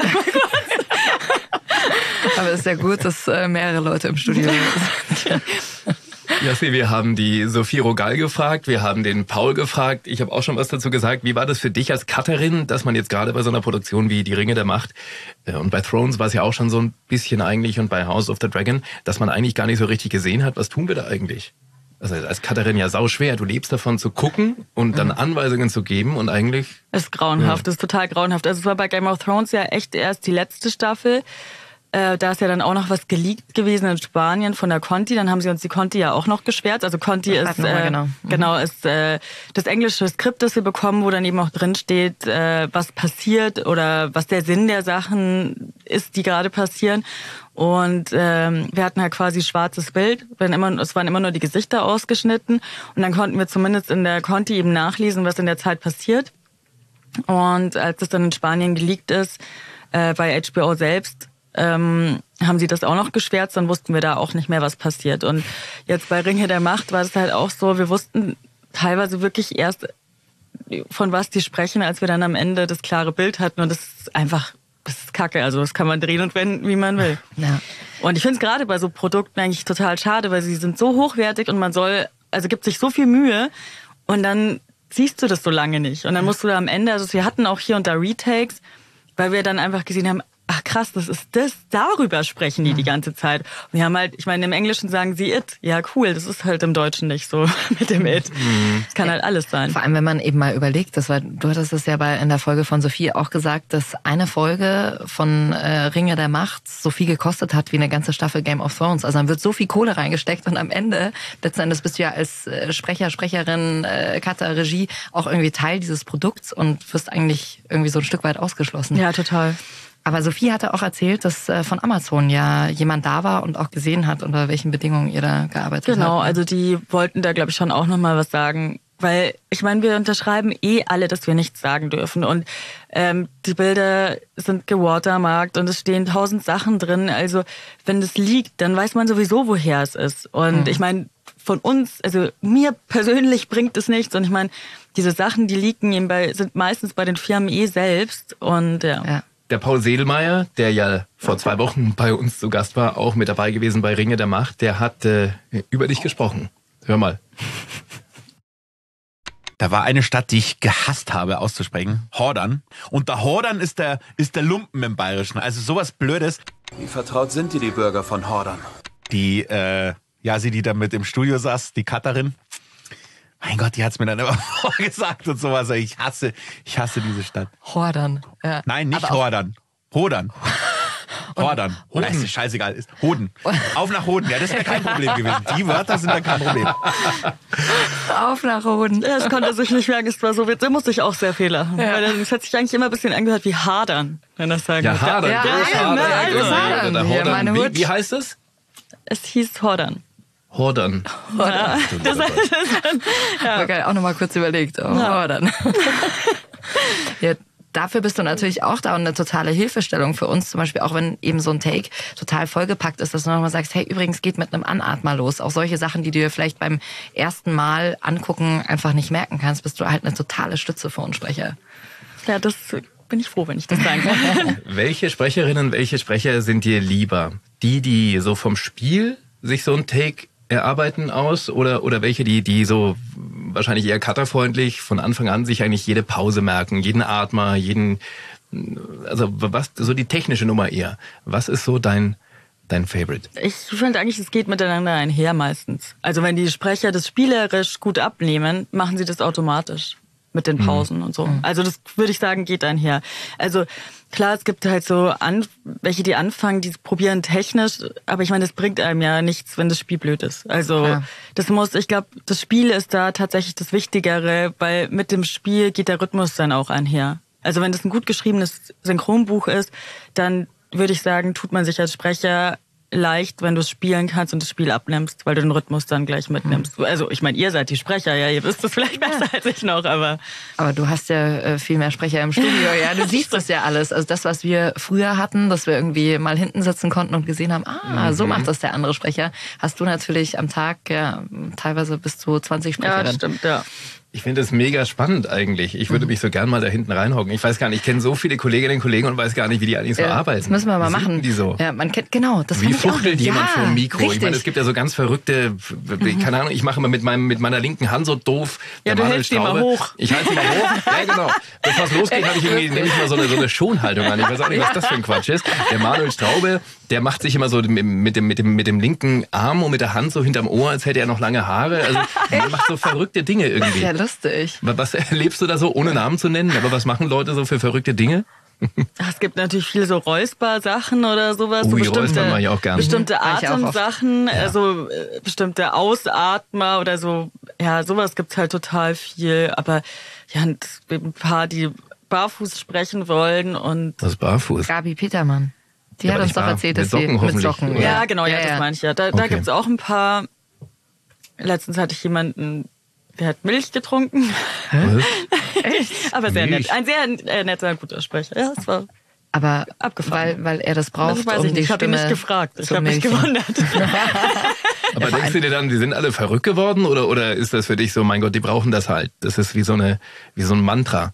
Aber es ist ja gut, dass äh, mehrere Leute im Studio sind. Jassi, wir haben die Sophie Rogal gefragt, wir haben den Paul gefragt. Ich habe auch schon was dazu gesagt. Wie war das für dich als Cutterin, dass man jetzt gerade bei so einer Produktion wie Die Ringe der Macht und bei Thrones war es ja auch schon so ein bisschen eigentlich und bei House of the Dragon, dass man eigentlich gar nicht so richtig gesehen hat, was tun wir da eigentlich? Also als Cutterin ja sau schwer. Du lebst davon zu gucken und dann Anweisungen zu geben und eigentlich... Das ist grauenhaft, Ja. das ist total grauenhaft. Also es war bei Game of Thrones ja echt erst die letzte Staffel. Äh, da ist ja dann auch noch was geleakt gewesen in Spanien von der Conti. Dann haben sie uns die Conti ja auch noch geschwärzt. Also Conti Ja, ist, mal, äh, genau. genau, ist äh, das englische Skript, das wir bekommen, wo dann eben auch drin steht, äh, was passiert oder was der Sinn der Sachen ist, die gerade passieren. Und ähm, wir hatten halt quasi schwarzes Bild, wenn immer, es waren immer nur die Gesichter ausgeschnitten. Und dann konnten wir zumindest in der Conti eben nachlesen, was in der Zeit passiert. Und als es dann in Spanien geleakt ist, äh, bei H B O selbst, ähm, haben sie das auch noch geschwärzt, dann wussten wir da auch nicht mehr, was passiert. Und jetzt bei Ringe der Macht war es halt auch so, wir wussten teilweise wirklich erst, von was die sprechen, als wir dann am Ende das klare Bild hatten. Und das ist einfach, das ist Kacke. Also das kann man drehen und wenden, wie man will. Ja. Und ich finde es gerade bei so Produkten eigentlich total schade, weil sie sind so hochwertig und man soll, also gibt sich so viel Mühe und dann siehst du das so lange nicht. Und dann musst du da am Ende, also wir hatten auch hier und da Retakes, weil wir dann einfach gesehen haben, ach krass, das ist das, darüber sprechen die die ganze Zeit. Und wir haben halt, ich meine, im Englischen sagen sie it. Ja, cool, das ist halt im Deutschen nicht so mit dem it. Das kann halt alles sein. Vor allem, wenn man eben mal überlegt, das war, du hattest es ja bei in der Folge von Sophie auch gesagt, dass eine Folge von äh, Ringe der Macht so viel gekostet hat wie eine ganze Staffel Game of Thrones. Also dann wird so viel Kohle reingesteckt und am Ende, letzten Endes bist du ja als äh, Sprecher, Sprecherin, äh, Cutter, Regie auch irgendwie Teil dieses Produkts und wirst eigentlich irgendwie so ein Stück weit ausgeschlossen. Ja, total. Aber Sophie hatte auch erzählt, dass äh, von Amazon ja jemand da war und auch gesehen hat, unter welchen Bedingungen ihr da gearbeitet habt. Genau, also die wollten da, glaube ich, schon auch nochmal was sagen. Weil, ich meine, wir unterschreiben eh alle, dass wir nichts sagen dürfen. Und ähm, die Bilder sind gewatermarkt und es stehen tausend Sachen drin. Also wenn das liegt, dann weiß man sowieso, woher es ist. Und mhm. ich meine, von uns, also mir persönlich bringt es nichts. Und ich meine, diese Sachen, die liegen eben bei, sind meistens bei den Firmen eh selbst. Und ja. ja. Der Paul Sedelmeier, der ja vor zwei Wochen bei uns zu Gast war, auch mit dabei gewesen bei Ringe der Macht, der hat äh, über dich gesprochen. Hör mal. Da war eine Stadt, die ich gehasst habe auszusprechen. Hordern. Und der Hordern ist der, ist der Lumpen im Bayerischen. Also sowas Blödes. Wie vertraut sind dir die Bürger von Hordern? Die, äh, ja, sie, die da mit im Studio saß, die Cutterin. Mein Gott, die hat's mir dann immer vorgesagt und sowas. Ich hasse, ich hasse diese Stadt. Hordern. Ja. Nein, nicht Aber Hordern. Hodern. Hordern. Hoden. Das ist scheißegal. Ist Hoden. Auf nach Hoden. Ja, das wäre kein Problem gewesen. Die Wörter sind dann kein Problem. Auf nach Hoden. Ja, das konnte er sich nicht merken. Es war so witzig. Da musste ich auch sehr viel lachen. Ja. Weil es hat sich eigentlich immer ein bisschen angehört wie hadern, wenn das sagen Ja, muss. hadern. Ja, groß ja, hadern. ja, Ja, groß genau. hadern. Oder Hier, Hordern. meine Wie, Hut. wie heißt es? Es hieß Hordern. Hordern. Ja. Das, das, Ja. Okay, auch nochmal kurz überlegt. Oh, Ja. dann. Ja, dafür bist du natürlich auch da und eine totale Hilfestellung für uns. Zum Beispiel auch wenn eben so ein Take total vollgepackt ist, dass du nochmal sagst, hey, übrigens geht mit einem Anatmer los. Auch solche Sachen, die du dir vielleicht beim ersten Mal angucken einfach nicht merken kannst, bist du halt eine totale Stütze für uns Sprecher. ja, das bin ich froh, wenn ich das sagen kann. Welche Sprecherinnen, welche Sprecher sind dir lieber? Die, die so vom Spiel sich so ein Take erarbeiten aus oder, oder welche, die, die so wahrscheinlich eher cutterfreundlich von Anfang an sich eigentlich jede Pause merken, jeden Atmer, jeden, also was, so die technische Nummer eher. Was ist so dein, dein Favorite? Ich finde eigentlich, es geht miteinander einher meistens. Also wenn die Sprecher das spielerisch gut abnehmen, machen sie das automatisch mit den Pausen und so. Also das würde ich sagen, geht einher. Also klar, es gibt halt so an, welche, die anfangen, die probieren technisch, aber ich meine, das bringt einem ja nichts, wenn das Spiel blöd ist. Also Ja. das muss, ich glaube, das Spiel ist da tatsächlich das Wichtigere, weil mit dem Spiel geht der Rhythmus dann auch einher. Also wenn das ein gut geschriebenes Synchronbuch ist, dann würde ich sagen, tut man sich als Sprecher leicht, wenn du es spielen kannst und das Spiel abnimmst, weil du den Rhythmus dann gleich mitnimmst. Also ich meine, ihr seid die Sprecher, ja, ihr wisst es vielleicht besser ja. als ich noch, aber... Aber du hast ja äh, viel mehr Sprecher im Studio, ja, du siehst das ja alles. Also das, was wir früher hatten, dass wir irgendwie mal hinten sitzen konnten und gesehen haben, ah, so macht das der andere Sprecher, hast du natürlich am Tag ja teilweise bis zu zwanzig Sprecherinnen. Ja, das stimmt, ja. Ich finde es mega spannend eigentlich. Ich würde mich so gern mal da hinten reinhocken. Ich weiß gar nicht, ich kenne so viele Kolleginnen und Kollegen und weiß gar nicht, wie die eigentlich so ja, arbeiten. Das müssen wir mal Wie machen. sind die so? Ja, man kennt, genau, das Wie fand ich auch. fuchtelt jemand ja, vor dem Mikro? Richtig. Ich meine, es gibt ja so ganz verrückte, keine Ahnung, ich mache immer mit meinem mit meiner linken Hand so doof. Ja, der du Manuel hältst die mal Straube. hoch. Ich halte sie mal hoch. Ja, genau. Bevor es losgeht, habe ich irgendwie, nehme ich mal so eine, so eine Schonhaltung an. Ich weiß auch nicht, was das für ein Quatsch ist. Der Manuel Straube, der macht sich immer so mit dem, mit dem, mit dem, mit dem linken Arm und mit der Hand so hinterm Ohr, als hätte er noch lange Haare. Also, der macht so verrückte Dinge irgendwie. Ja, lustig. Was erlebst du da so, ohne Namen zu nennen? Aber was machen Leute so für verrückte Dinge? Es gibt natürlich viele so Räusper-Sachen oder sowas. Ui, so Räuspern mag ich auch gern. Bestimmte Mach ich auch oft. Atemsachen, also äh, bestimmte Ausatmer oder so. Ja, sowas gibt's halt total viel. Aber ja, und es gibt ein paar, die barfuß sprechen wollen und... Das ist barfuß. Gabi Petermann. Die Ja, hat aber uns nicht doch bar. erzählt, Mit dass Socken sie mit hoffentlich, Socken. oder? Ja, genau, ja, das meine ich ja. Da, da Okay. gibt's auch ein paar... Letztens hatte ich jemanden, der hat Milch getrunken. Echt? Aber sehr Milch? nett. Ein sehr äh, netter, guter Sprecher. Ja, das war... Aber Abgefahren. weil, weil er das braucht, Das weiß um ich nicht. die Ich habe ihn Stimme nicht gefragt. Ich zu habe mich milchen. gewundert. Aber denkst du dir dann, die sind alle verrückt geworden oder, oder ist das für dich so, mein Gott, die brauchen das halt? Das ist wie so eine, wie so ein Mantra.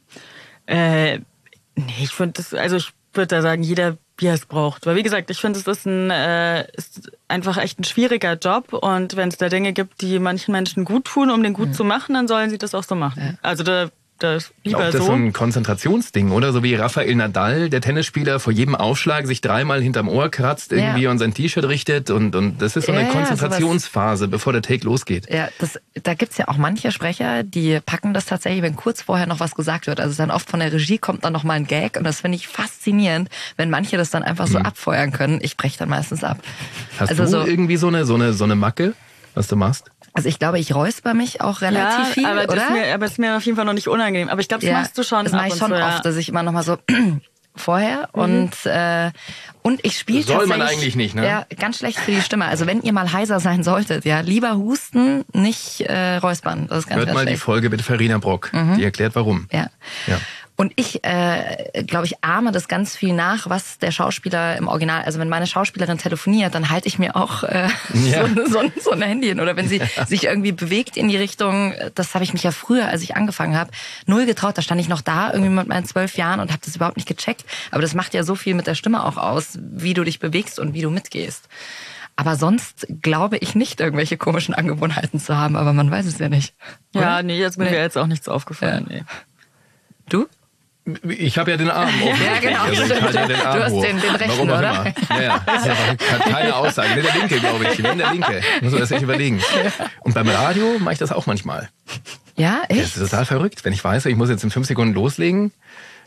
Äh, nee, ich finde das, also ich würde da sagen, jeder, wie er es braucht. Weil wie gesagt, ich finde, es ist ein, äh, ist einfach echt ein schwieriger Job und wenn es da Dinge gibt, die manchen Menschen gut tun, um den gut Mhm. zu machen, dann sollen sie das auch so machen. Ja. Also da, das Ich lieber glaube, das ist so. so ein Konzentrationsding, oder? So wie Rafael Nadal, der Tennisspieler, vor jedem Aufschlag sich dreimal hinterm Ohr kratzt irgendwie Ja. und sein T-Shirt richtet und, und das ist so eine Ja, ja, Konzentrationsphase, bevor der Take losgeht. Ja, das, da gibt's ja auch manche Sprecher, die packen das tatsächlich, wenn kurz vorher noch was gesagt wird. Also dann oft von der Regie kommt dann noch mal ein Gag und das finde ich faszinierend, wenn manche das dann einfach so abfeuern können. Ich breche dann meistens ab. Hast also du so, irgendwie so eine, so eine, so eine Macke, was du machst? also ich glaube, ich räusper mich auch relativ ja, viel, aber das oder? Ist mir, aber es ist mir auf jeden Fall noch nicht unangenehm. Aber ich glaube, das Ja, machst du schon Das ab mache ich und schon zu, ja. oft, dass ich immer noch mal so vorher und äh, und ich spiele Soll tatsächlich man eigentlich nicht, ne? Ja, ganz schlecht für die Stimme. Also wenn ihr mal heiser sein solltet, ja, lieber husten, nicht äh, räuspern. Das ist ganz, Hört ganz mal schlecht. die Folge mit Farina Brock, die erklärt warum. Ja. Ja. Und ich, äh, glaube ich, ahme das ganz viel nach, was der Schauspieler im Original, also wenn meine Schauspielerin telefoniert, dann halte ich mir auch äh, Ja. so, so, so ein Handy hin. Oder wenn sie sich irgendwie bewegt in die Richtung, das habe ich mich ja früher, als ich angefangen habe, null getraut. Da stand ich noch da, irgendwie mit meinen zwölf Jahren und habe das überhaupt nicht gecheckt. Aber das macht ja so viel mit der Stimme auch aus, wie du dich bewegst und wie du mitgehst. Aber sonst glaube ich nicht, irgendwelche komischen Angewohnheiten zu haben, aber man weiß es ja nicht. Ja, Oder? nee, jetzt mir Nee. jetzt auch nichts aufgefallen. Ja. Nee. Du? Ich habe ja den Arm offensichtlich. genau, Also ich stimmt. halte ja den Arm Du hast hoch. den- den rechten, Warum auch oder? immer. Ja, ja. Das hat keine Aussage. Nee, der linke, glaube ich. Nee, der linke. Muss man das echt überlegen. Und beim Radio mache ich das auch manchmal. Ja, Das echt? ist total verrückt. Wenn ich weiß, ich muss jetzt in fünf Sekunden loslegen,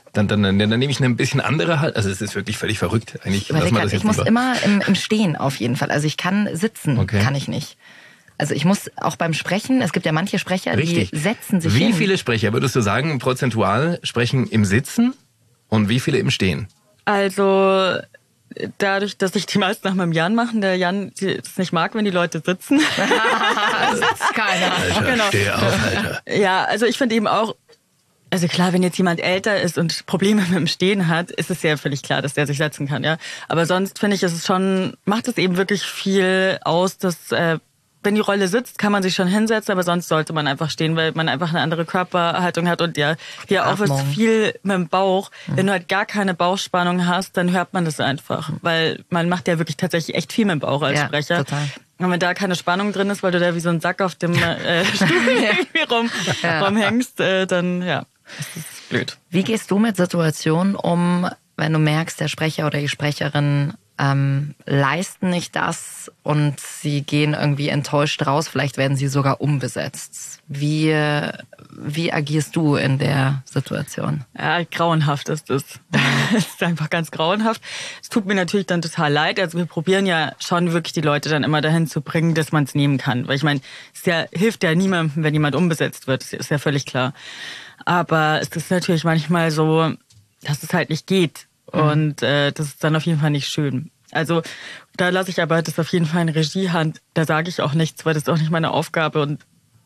Dann, dann, dann, dann nehme ich eine ein bisschen andere halt. Also es ist wirklich völlig verrückt. Eigentlich, Überleg man grad, das jetzt ich muss lieber. immer im, im Stehen auf jeden Fall. Also ich kann sitzen, Okay. kann ich nicht. Also ich muss auch beim Sprechen, es gibt ja manche Sprecher, Richtig. die setzen sich Wie hin. viele Sprecher, würdest du sagen, prozentual sprechen im Sitzen und wie viele im Stehen? Also dadurch, dass sich die meisten nach meinem Jan machen, der Jan es nicht mag, wenn die Leute sitzen. Das ist keiner. Alter, Genau. steh auf, Alter. Ja, also ich finde eben auch, also klar, wenn jetzt jemand älter ist und Probleme mit dem Stehen hat, ist es ja völlig klar, dass der sich setzen kann, ja. Aber sonst finde ich, ist es schon, macht es eben wirklich viel aus, dass äh, wenn die Rolle sitzt, kann man sich schon hinsetzen, aber sonst sollte man einfach stehen, weil man einfach eine andere Körperhaltung hat und ja, ja auch was Atmung. viel mit dem Bauch. Wenn du halt gar keine Bauchspannung hast, dann hört man das einfach, weil man macht ja wirklich tatsächlich echt viel mit dem Bauch als Ja, Sprecher. total. Und wenn da keine Spannung drin ist, weil du da wie so ein Sack auf dem äh, Stuhl irgendwie rum, Ja. rumhängst, äh, dann ja, das ist blöd. Wie gehst du mit Situationen um, wenn du merkst, der Sprecher oder die Sprecherin ähm, leisten nicht das und sie gehen irgendwie enttäuscht raus, vielleicht werden sie sogar umbesetzt. Wie, wie agierst du in der Situation? Ja, grauenhaft ist das. Es ist einfach ganz grauenhaft. Es tut mir natürlich dann total leid. Also wir probieren ja schon wirklich die Leute dann immer dahin zu bringen, dass man es nehmen kann. Weil ich meine, es ist ja, hilft ja niemandem, wenn jemand umbesetzt wird. Das ist ja völlig klar. Aber es ist natürlich manchmal so, dass es halt nicht geht. Und äh, das ist dann auf jeden Fall nicht schön. Also da lasse ich aber das auf jeden Fall in Regiehand. Da sage ich auch nichts, weil das ist auch nicht meine Aufgabe. Und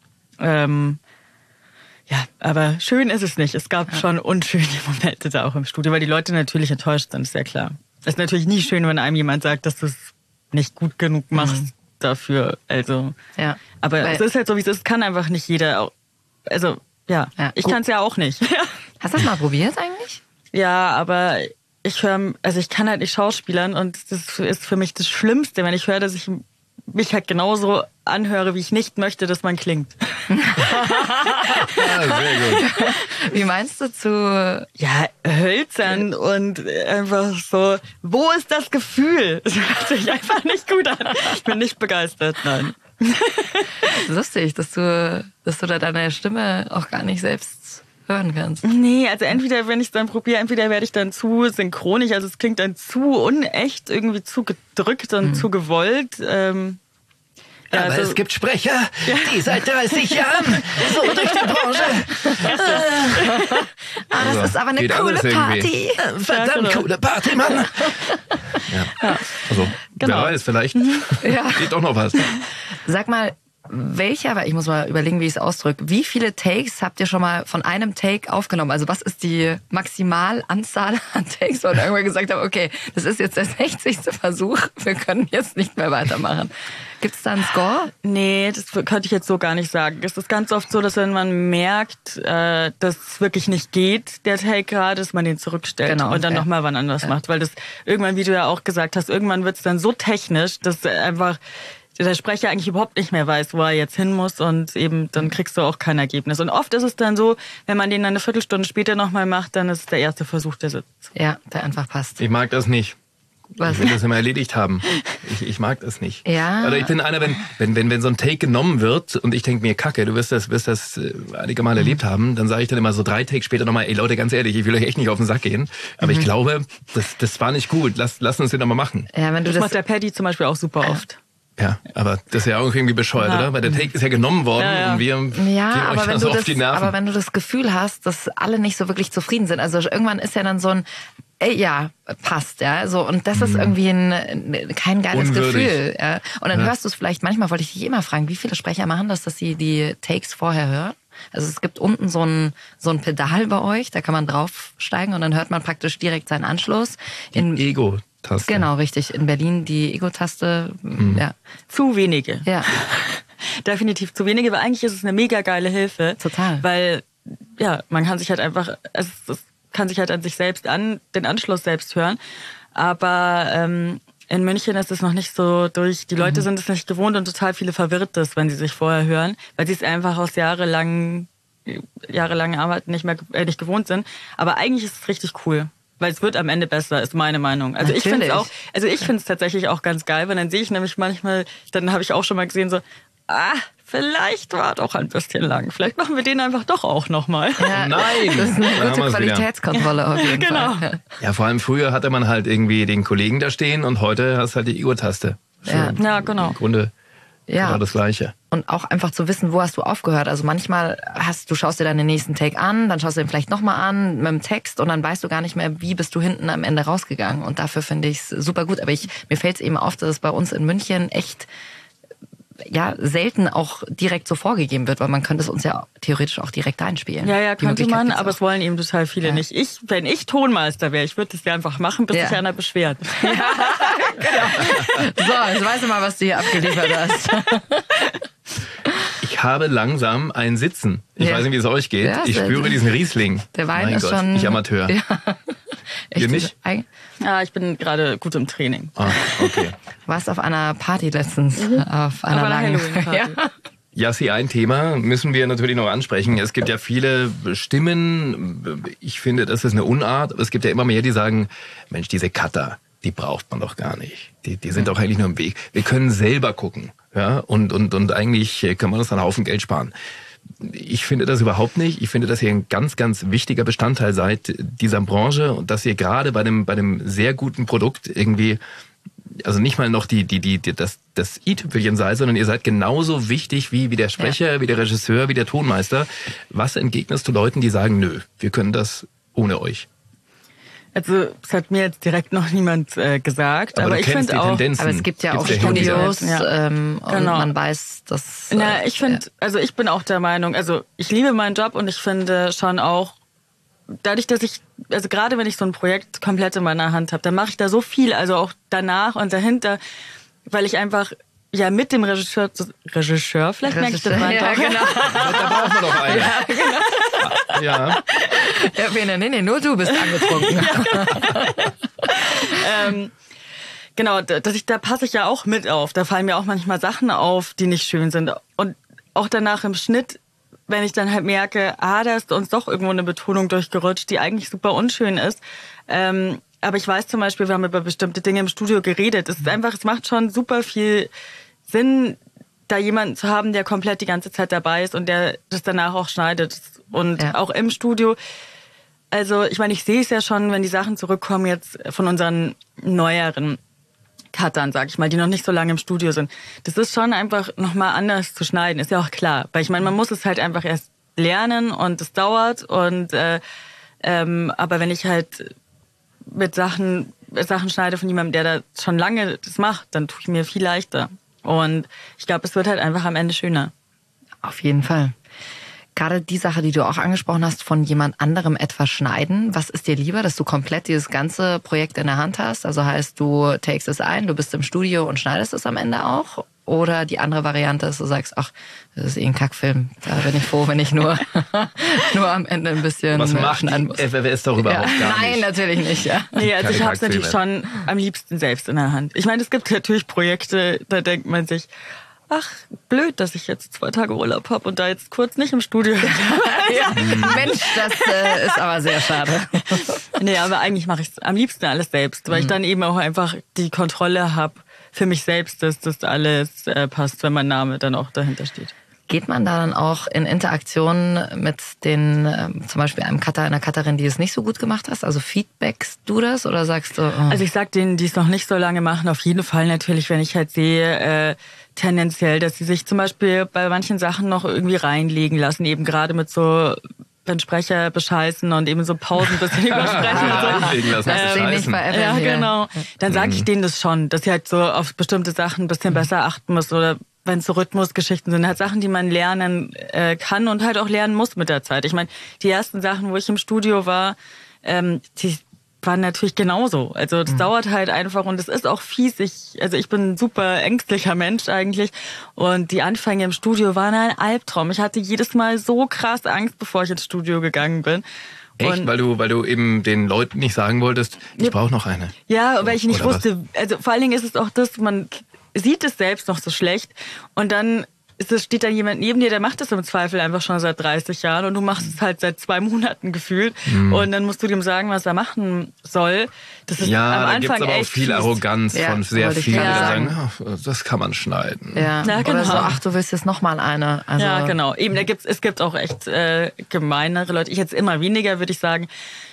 ähm, ja, aber schön ist es nicht. Es gab ja. schon unschöne Momente da auch im Studio, weil die Leute natürlich enttäuscht sind, ist ja klar. Es ist natürlich nie schön, wenn einem jemand sagt, dass du es nicht gut genug machst mhm. dafür. Also, ja. aber weil es ist halt so, wie es ist. Kann einfach nicht jeder. Auch, also ja, ja. ich kann es ja auch nicht. Hast du das mal probiert eigentlich? Ja, aber ich höre, also ich kann halt nicht schauspielern und das ist für mich das Schlimmste, wenn ich höre, dass ich mich halt genauso anhöre, wie ich nicht möchte, dass man klingt. Ja, sehr gut. Wie meinst du zu... Ja, hölzern und einfach so, wo ist das Gefühl? Das hört sich einfach nicht gut an. Ich bin nicht begeistert, nein. Lustig, dass du, dass du da deine Stimme auch gar nicht selbst hören kannst. Nee, also entweder, wenn ich es dann probiere, entweder werde ich dann zu synchronig, also es klingt dann zu unecht, irgendwie zu gedrückt und mhm. zu gewollt. Ähm, ja, aber also, es gibt Sprecher, ja. die seit dreißig Jahren so durch die Branche. ah, das also, ist aber eine coole Party. Verdammt ja, genau. coole Party, Mann. Ja. Ja. Also, genau. Wer weiß, vielleicht ja. geht doch noch was. Sag mal, welcher, aber ich muss mal überlegen, wie ich es ausdrücke. Wie viele Takes habt ihr schon mal von einem Take aufgenommen? Also was ist die Maximalanzahl an Takes, wo ihr irgendwann gesagt habt, okay, das ist jetzt der sechzigste Versuch, wir können jetzt nicht mehr weitermachen. Gibt es da einen Score? Nee, das könnte ich jetzt so gar nicht sagen. Es ist ganz oft so, dass wenn man merkt, äh, dass es wirklich nicht geht, der Take gerade, dass man den zurückstellt genau, und dann ja. nochmal wann anders ja. macht. Weil das irgendwann, wie du ja auch gesagt hast, irgendwann wird es dann so technisch, dass einfach der Sprecher eigentlich überhaupt nicht mehr weiß, wo er jetzt hin muss und eben dann kriegst du auch kein Ergebnis. Und oft ist es dann so, wenn man den dann eine Viertelstunde später nochmal macht, dann ist es der erste Versuch, der sitzt. Ja, der einfach passt. Ich mag das nicht. Was? Ich will das immer erledigt haben. Ich, ich mag das nicht. Ja. Oder ich bin einer, wenn, wenn, wenn, wenn so ein Take genommen wird und ich denke mir, Kacke, du wirst das, wirst das einige Mal erlebt haben, dann sage ich dann immer so drei Takes später nochmal, ey Leute, ganz ehrlich, ich will euch echt nicht auf den Sack gehen. Aber mhm. ich glaube, das, das war nicht gut. Lass, lass uns den nochmal machen. Ja, wenn du das, das macht der Paddy zum Beispiel auch super oft. Ja, aber das ist ja auch irgendwie bescheuert, ja. oder? Weil der Take ist ja genommen worden ja, ja. und wir ja, gehen aber euch wenn so du auf das, die Nerven. Aber wenn du das Gefühl hast, dass alle nicht so wirklich zufrieden sind, also irgendwann ist ja dann so ein, ey, ja, passt, ja, so, und das ist irgendwie ein, kein geiles Unwürdig. Gefühl, ja. Und dann ja. hörst du es vielleicht, manchmal wollte ich dich immer fragen, wie viele Sprecher machen das, dass sie die Takes vorher hören? Also es gibt unten so ein, so ein Pedal bei euch, da kann man draufsteigen und dann hört man praktisch direkt seinen Anschluss. In die Ego-Taste. Genau, richtig. In Berlin die Ego-Taste, mhm. ja. Zu wenige. Ja. Definitiv zu wenige, weil eigentlich ist es eine mega geile Hilfe. Total. Weil, ja, man kann sich halt einfach, es, es kann sich halt an sich selbst an, den Anschluss selbst hören. Aber ähm, in München ist es noch nicht so durch. Die Leute mhm. sind es nicht gewohnt und total viele verwirrt es, wenn sie sich vorher hören, weil sie es einfach aus jahrelangen, jahrelangen Arbeit nicht mehr äh, nicht gewohnt sind. Aber eigentlich ist es richtig cool. Weil es wird am Ende besser, ist meine Meinung. Also Natürlich. ich finde es auch, also ich finde es tatsächlich auch ganz geil, weil dann sehe ich nämlich manchmal, dann habe ich auch schon mal gesehen, so, ah, vielleicht war doch ein bisschen lang. Vielleicht machen wir den einfach doch auch nochmal. Ja, Nein! Das ist eine Da haben gute wir's Qualitätskontrolle auf jeden Genau. Fall. Ja, vor allem früher hatte man halt irgendwie den Kollegen da stehen und heute hast halt die Uhrtaste. Ja. Ja, genau. Im Grunde Ja. genau das Gleiche. Und auch einfach zu wissen, wo hast du aufgehört. Also manchmal hast du schaust dir dann den nächsten Take an, dann schaust du den vielleicht nochmal an mit dem Text und dann weißt du gar nicht mehr, wie bist du hinten am Ende rausgegangen. Und dafür finde ich es super gut. Aber ich, mir fällt es eben auf, dass es bei uns in München echt ja selten auch direkt so vorgegeben wird, weil man könnte es uns ja theoretisch auch direkt einspielen. Ja, ja, Die könnte Möglichkeit man, gibt's aber auch. es wollen eben total viele Ja. nicht. Ich, wenn ich Tonmeister wäre, ich würde das ja einfach machen, bis Ja. sich einer beschwert. So, jetzt weißt du mal, was du hier abgeliefert hast. Ich habe langsam ein Sitzen. Ich Ja. weiß nicht, wie es euch geht. Ja, ich sehr- spüre diesen Riesling. Der Wein mein ist Gott, schon... ich Amateur. Ja. Echt, Ihr nicht? eig- Ja, ich bin gerade gut im Training. Ah, okay. warst auf einer Party letztens. Auf einer Auf einer langen. Halloween-Party. Ja. Jassi, ein Thema müssen wir natürlich noch ansprechen. Es gibt ja viele Stimmen. Ich finde, das ist eine Unart. Aber es gibt ja immer mehr, die sagen, Mensch, diese Cutter, die braucht man doch gar nicht. Die, die sind doch eigentlich nur im Weg. Wir können selber gucken. Ja, und, und, und eigentlich können wir uns einen Haufen Geld sparen. Ich finde das überhaupt nicht. Ich finde, dass ihr ein ganz, ganz wichtiger Bestandteil seid dieser Branche und dass ihr gerade bei dem, bei dem sehr guten Produkt irgendwie, also nicht mal noch die, die, die, die das, das i-Tüpfelchen seid, sondern ihr seid genauso wichtig wie, wie der Sprecher, ja. wie der Regisseur, wie der Tonmeister. Was entgegnest du Leuten, die sagen, nö, wir können das ohne euch? Also, es hat mir jetzt direkt noch niemand äh, gesagt, Aber aber, du ich kennst finde die auch. Tendenzen. Aber es gibt ja auch Gibt's ja hin und wieder. Studios Ja. ähm, und Genau. man weiß, dass... Na, äh, ich finde, also ich bin auch der Meinung, also ich liebe meinen Job und ich finde schon auch, dadurch, dass ich, also gerade wenn ich so ein Projekt komplett in meiner Hand habe, dann mache ich da so viel, also auch danach und dahinter, weil ich einfach ja mit dem Regisseur, Regisseur, vielleicht merke ich das mal ja, doch. genau. Da brauchen wir doch einen. Ja, genau. Ja. Ja, Bene, nee, nee, nur du bist angetrunken. ähm, genau, dass ich, da passe ich ja auch mit auf. Da fallen mir auch manchmal Sachen auf, die nicht schön sind. Und auch danach im Schnitt, wenn ich dann halt merke, ah, da ist uns doch irgendwo eine Betonung durchgerutscht, die eigentlich super unschön ist. Ähm, aber ich weiß zum Beispiel, wir haben über bestimmte Dinge im Studio geredet. Es ist einfach, es macht schon super viel Sinn, da jemanden zu haben, der komplett die ganze Zeit dabei ist und der das danach auch schneidet. Und Ja. auch im Studio. Also ich meine, ich sehe es ja schon, wenn die Sachen zurückkommen jetzt von unseren neueren Cuttern, sag ich mal, die noch nicht so lange im Studio sind. Das ist schon einfach nochmal anders zu schneiden, ist ja auch klar. Weil ich meine, man muss es halt einfach erst lernen und es dauert. Und äh, ähm, aber wenn ich halt mit Sachen Sachen schneide von jemandem, der da schon lange das macht, dann tue ich mir viel leichter. Und ich glaube, es wird halt einfach am Ende schöner. Auf jeden Fall. Gerade die Sache, die du auch angesprochen hast, von jemand anderem etwas schneiden. Was ist dir lieber, dass du komplett dieses ganze Projekt in der Hand hast? Also heißt, du takest es ein, du bist im Studio und schneidest es am Ende auch? Oder die andere Variante ist, du sagst, ach, das ist eh ein Kackfilm. Da bin ich froh, wenn ich nur, nur am Ende ein bisschen Was macht schneiden die muss. F F S doch überhaupt Ja. gar Nein, nicht? natürlich nicht, ja. Nee, also Keine ich habe es natürlich Kackfilme. schon am liebsten selbst in der Hand. Ich meine, es gibt natürlich Projekte, da denkt man sich, ach, blöd, dass ich jetzt zwei Tage Urlaub habe und da jetzt kurz nicht im Studio bin. Ja. Mensch, das äh, ist aber sehr schade. Nee, aber eigentlich mache ich es am liebsten alles selbst, weil ich dann eben auch einfach die Kontrolle habe für mich selbst, dass das alles äh, passt, wenn mein Name dann auch dahinter steht. Geht man da dann auch in Interaktion mit den, ähm, zum Beispiel einem Cutter, einer Cutterin, die es nicht so gut gemacht hast? Also feedbackst du das oder sagst du... Oh. Also ich sag denen, die es noch nicht so lange machen, auf jeden Fall natürlich, wenn ich halt sehe, äh, tendenziell, dass sie sich zum Beispiel bei manchen Sachen noch irgendwie reinlegen lassen, eben gerade mit so, wenn Sprecher bescheißen und eben so Pausen ein bisschen übersprechen. und so. Reinlegen lassen, Das ist eh nicht bescheißen. bei Apple Ja, hier. genau. Dann sage ich denen das schon, dass sie halt so auf bestimmte Sachen ein bisschen besser achten muss oder wenn es so Rhythmusgeschichten sind, halt Sachen, die man lernen äh, kann und halt auch lernen muss mit der Zeit. Ich meine, die ersten Sachen, wo ich im Studio war, ähm, die waren natürlich genauso. Also das mhm. dauert halt einfach und es ist auch fies. Ich, also ich bin ein super ängstlicher Mensch eigentlich und die Anfänge im Studio waren ein Albtraum. Ich hatte jedes Mal so krass Angst, bevor ich ins Studio gegangen bin. Echt? Und Weil du, weil du eben den Leuten nicht sagen wolltest, ich Ja. brauche noch eine. ja, weil ich nicht Oder wusste, also vor allen Dingen ist es auch das, man sieht es selbst noch so schlecht und dann es steht dann jemand neben dir, der macht das im Zweifel einfach schon seit dreißig Jahren und du machst es halt seit zwei Monaten gefühlt mhm. und dann musst du dem sagen, was er machen soll. Das ist ja, am da Anfang gibt's aber auch echt viel fies. Arroganz Ja, von sehr wollte ich vielen, die gerade dann sagen. sagen, oh, das kann man schneiden. Ja, Ja, genau. oder so, ach, du willst jetzt noch mal eine. Also, Ja, genau. Eben, da gibt's, es gibt auch echt äh, gemeinere Leute. Ich jetzt immer weniger, würde ich sagen.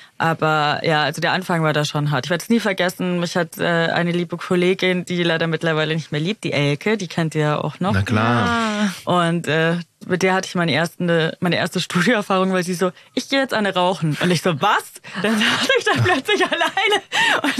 Aber ja, also der Anfang war da schon hart. Ich werde es nie vergessen, mich hat äh, eine liebe Kollegin, die leider mittlerweile nicht mehr lebt, die Elke, die kennt ihr ja auch noch. Na klar. Und äh, mit der hatte ich meine erste, meine erste Studioerfahrung, weil sie so, ich gehe jetzt eine rauchen. Und ich so, was? Dann saß ich da plötzlich alleine. Und so,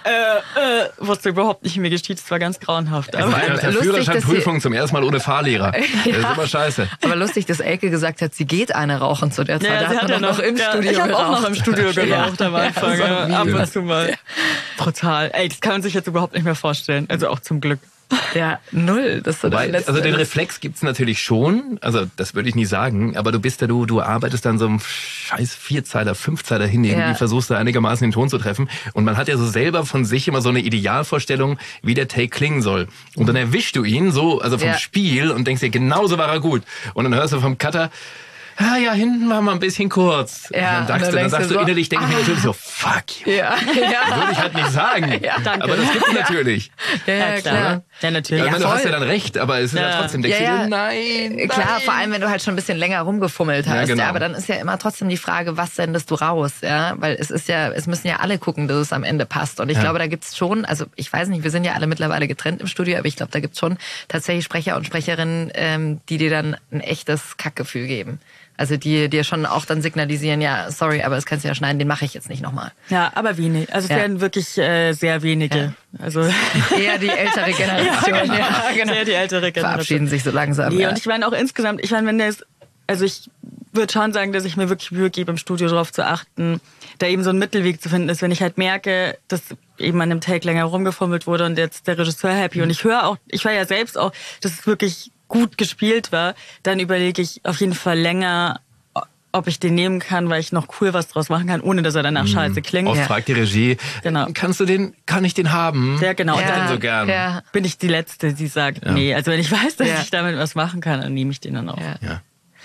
äh, äh, wusste überhaupt nicht, wie mir geschieht. Es war ganz grauenhaft. Das war ja der lustig, Führerscheinprüfung zum ersten Mal ohne Fahrlehrer. Das ist immer scheiße. Aber lustig, dass Elke gesagt hat, sie geht eine rauchen zu der Zeit. Ja, da sie hat hat man ja noch, noch im ja, Studio Ich habe auch geraucht. noch im Studio geraucht am Anfang. Ja, Ja, ab und zu mal. Brutal. Ey, das kann man sich jetzt überhaupt nicht mehr vorstellen. Also auch zum Glück. Ja, null. Das ist so Wobei, das also den Letzte. Reflex gibt's natürlich schon, also das würde ich nie sagen, aber du bist ja, du, du arbeitest dann so einem scheiß Vierzeiler, Fünfzeiler hin, irgendwie Ja. versuchst du einigermaßen den Ton zu treffen und man hat ja so selber von sich immer so eine Idealvorstellung, wie der Take klingen soll. Und dann erwischst du ihn so, also vom Ja. Spiel und denkst dir, genauso war er gut. Und dann hörst du vom Cutter, ah ja, hinten war mal ein bisschen kurz. Ja, und dann, sagst und du, dann dann sagst denkst du du so, innerlich, denke ich mir natürlich so, fuck you. Ja, ja. Würde ich halt nicht sagen. Ja, danke. Aber das gibt's natürlich. Ja, ja, klar. Ja, natürlich. Ja, Ja, du hast voll. ja dann recht, aber es ist ja, Ja. trotzdem, denkst Ja, du ja. dir, nein, Klar, nein. vor allem, wenn du halt schon ein bisschen länger rumgefummelt hast. Ja, genau. Ja, aber dann ist ja immer trotzdem die Frage, was sendest du raus? Ja, weil es ist ja, es müssen ja alle gucken, dass es am Ende passt. Und ich Ja. glaube, da gibt's schon, also ich weiß nicht, wir sind ja alle mittlerweile getrennt im Studio, aber ich glaube, da gibt's schon tatsächlich Sprecher und Sprecherinnen, ähm, die dir dann ein echtes Kackgefühl geben. Also die dir schon auch dann signalisieren, ja, sorry, aber das kannst du ja schneiden, den mache ich jetzt nicht nochmal. Ja, aber wenig. Also es Ja. werden wirklich äh, sehr wenige. Also Eher die ältere Generation. ja, genau. Sehr die ältere Generation. Verabschieden sich so langsam. Nee, ja. und ich meine auch insgesamt, ich meine, wenn das, also ich würde schon sagen, dass ich mir wirklich Mühe gebe, im Studio darauf zu achten, da eben so ein Mittelweg zu finden ist, wenn ich halt merke, dass eben an dem Take länger rumgefummelt wurde und jetzt der Regisseur happy und ich höre auch, ich höre ja selbst auch, dass es wirklich gut gespielt war, dann überlege ich auf jeden Fall länger, ob ich den nehmen kann, weil ich noch cool was draus machen kann, ohne dass er danach scheiße klingt. Oft Ja. fragt die Regie, Genau. kannst du den, kann ich den haben? Ja, genau. Ich Ja. hätte den so gern. Ja. Bin ich die Letzte, die sagt, nee. Also wenn ich weiß, dass Ja. ich damit was machen kann, dann nehme ich den dann auch. Ja. Ja.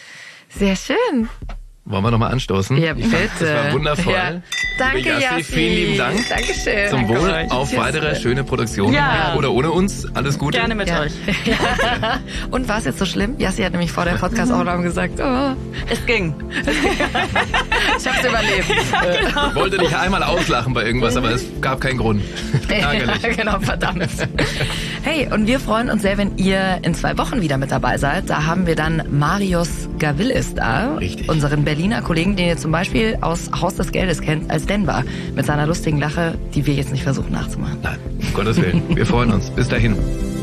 Sehr schön. Wollen wir nochmal anstoßen? Ja, bitte. Das war wundervoll. Ja. Danke, Liebe Jassi, Jassi. vielen lieben Dank. Dankeschön. Zum Wohl euch. auf weitere schöne Produktionen. Ja. Oder ohne uns. Alles Gute. Gerne mit Ja. euch. Und war es jetzt so schlimm? Jassi hat nämlich vor der Podcast-Aufnahme gesagt, oh, Es ging. ich hab's überlebt. Wollte dich einmal auslachen bei irgendwas, aber es gab keinen Grund. Ärgerlich. Ja, genau, verdammt. Hey, und wir freuen uns sehr, wenn ihr in zwei Wochen wieder mit dabei seid. Da haben wir dann Marius Gavillis da. Richtig. Unseren Berliner Kollegen, den ihr zum Beispiel aus Haus des Geldes kennt, als Denver. Mit seiner lustigen Lache, die wir jetzt nicht versuchen nachzumachen. Nein, um Gottes Willen. Wir freuen uns. Bis dahin.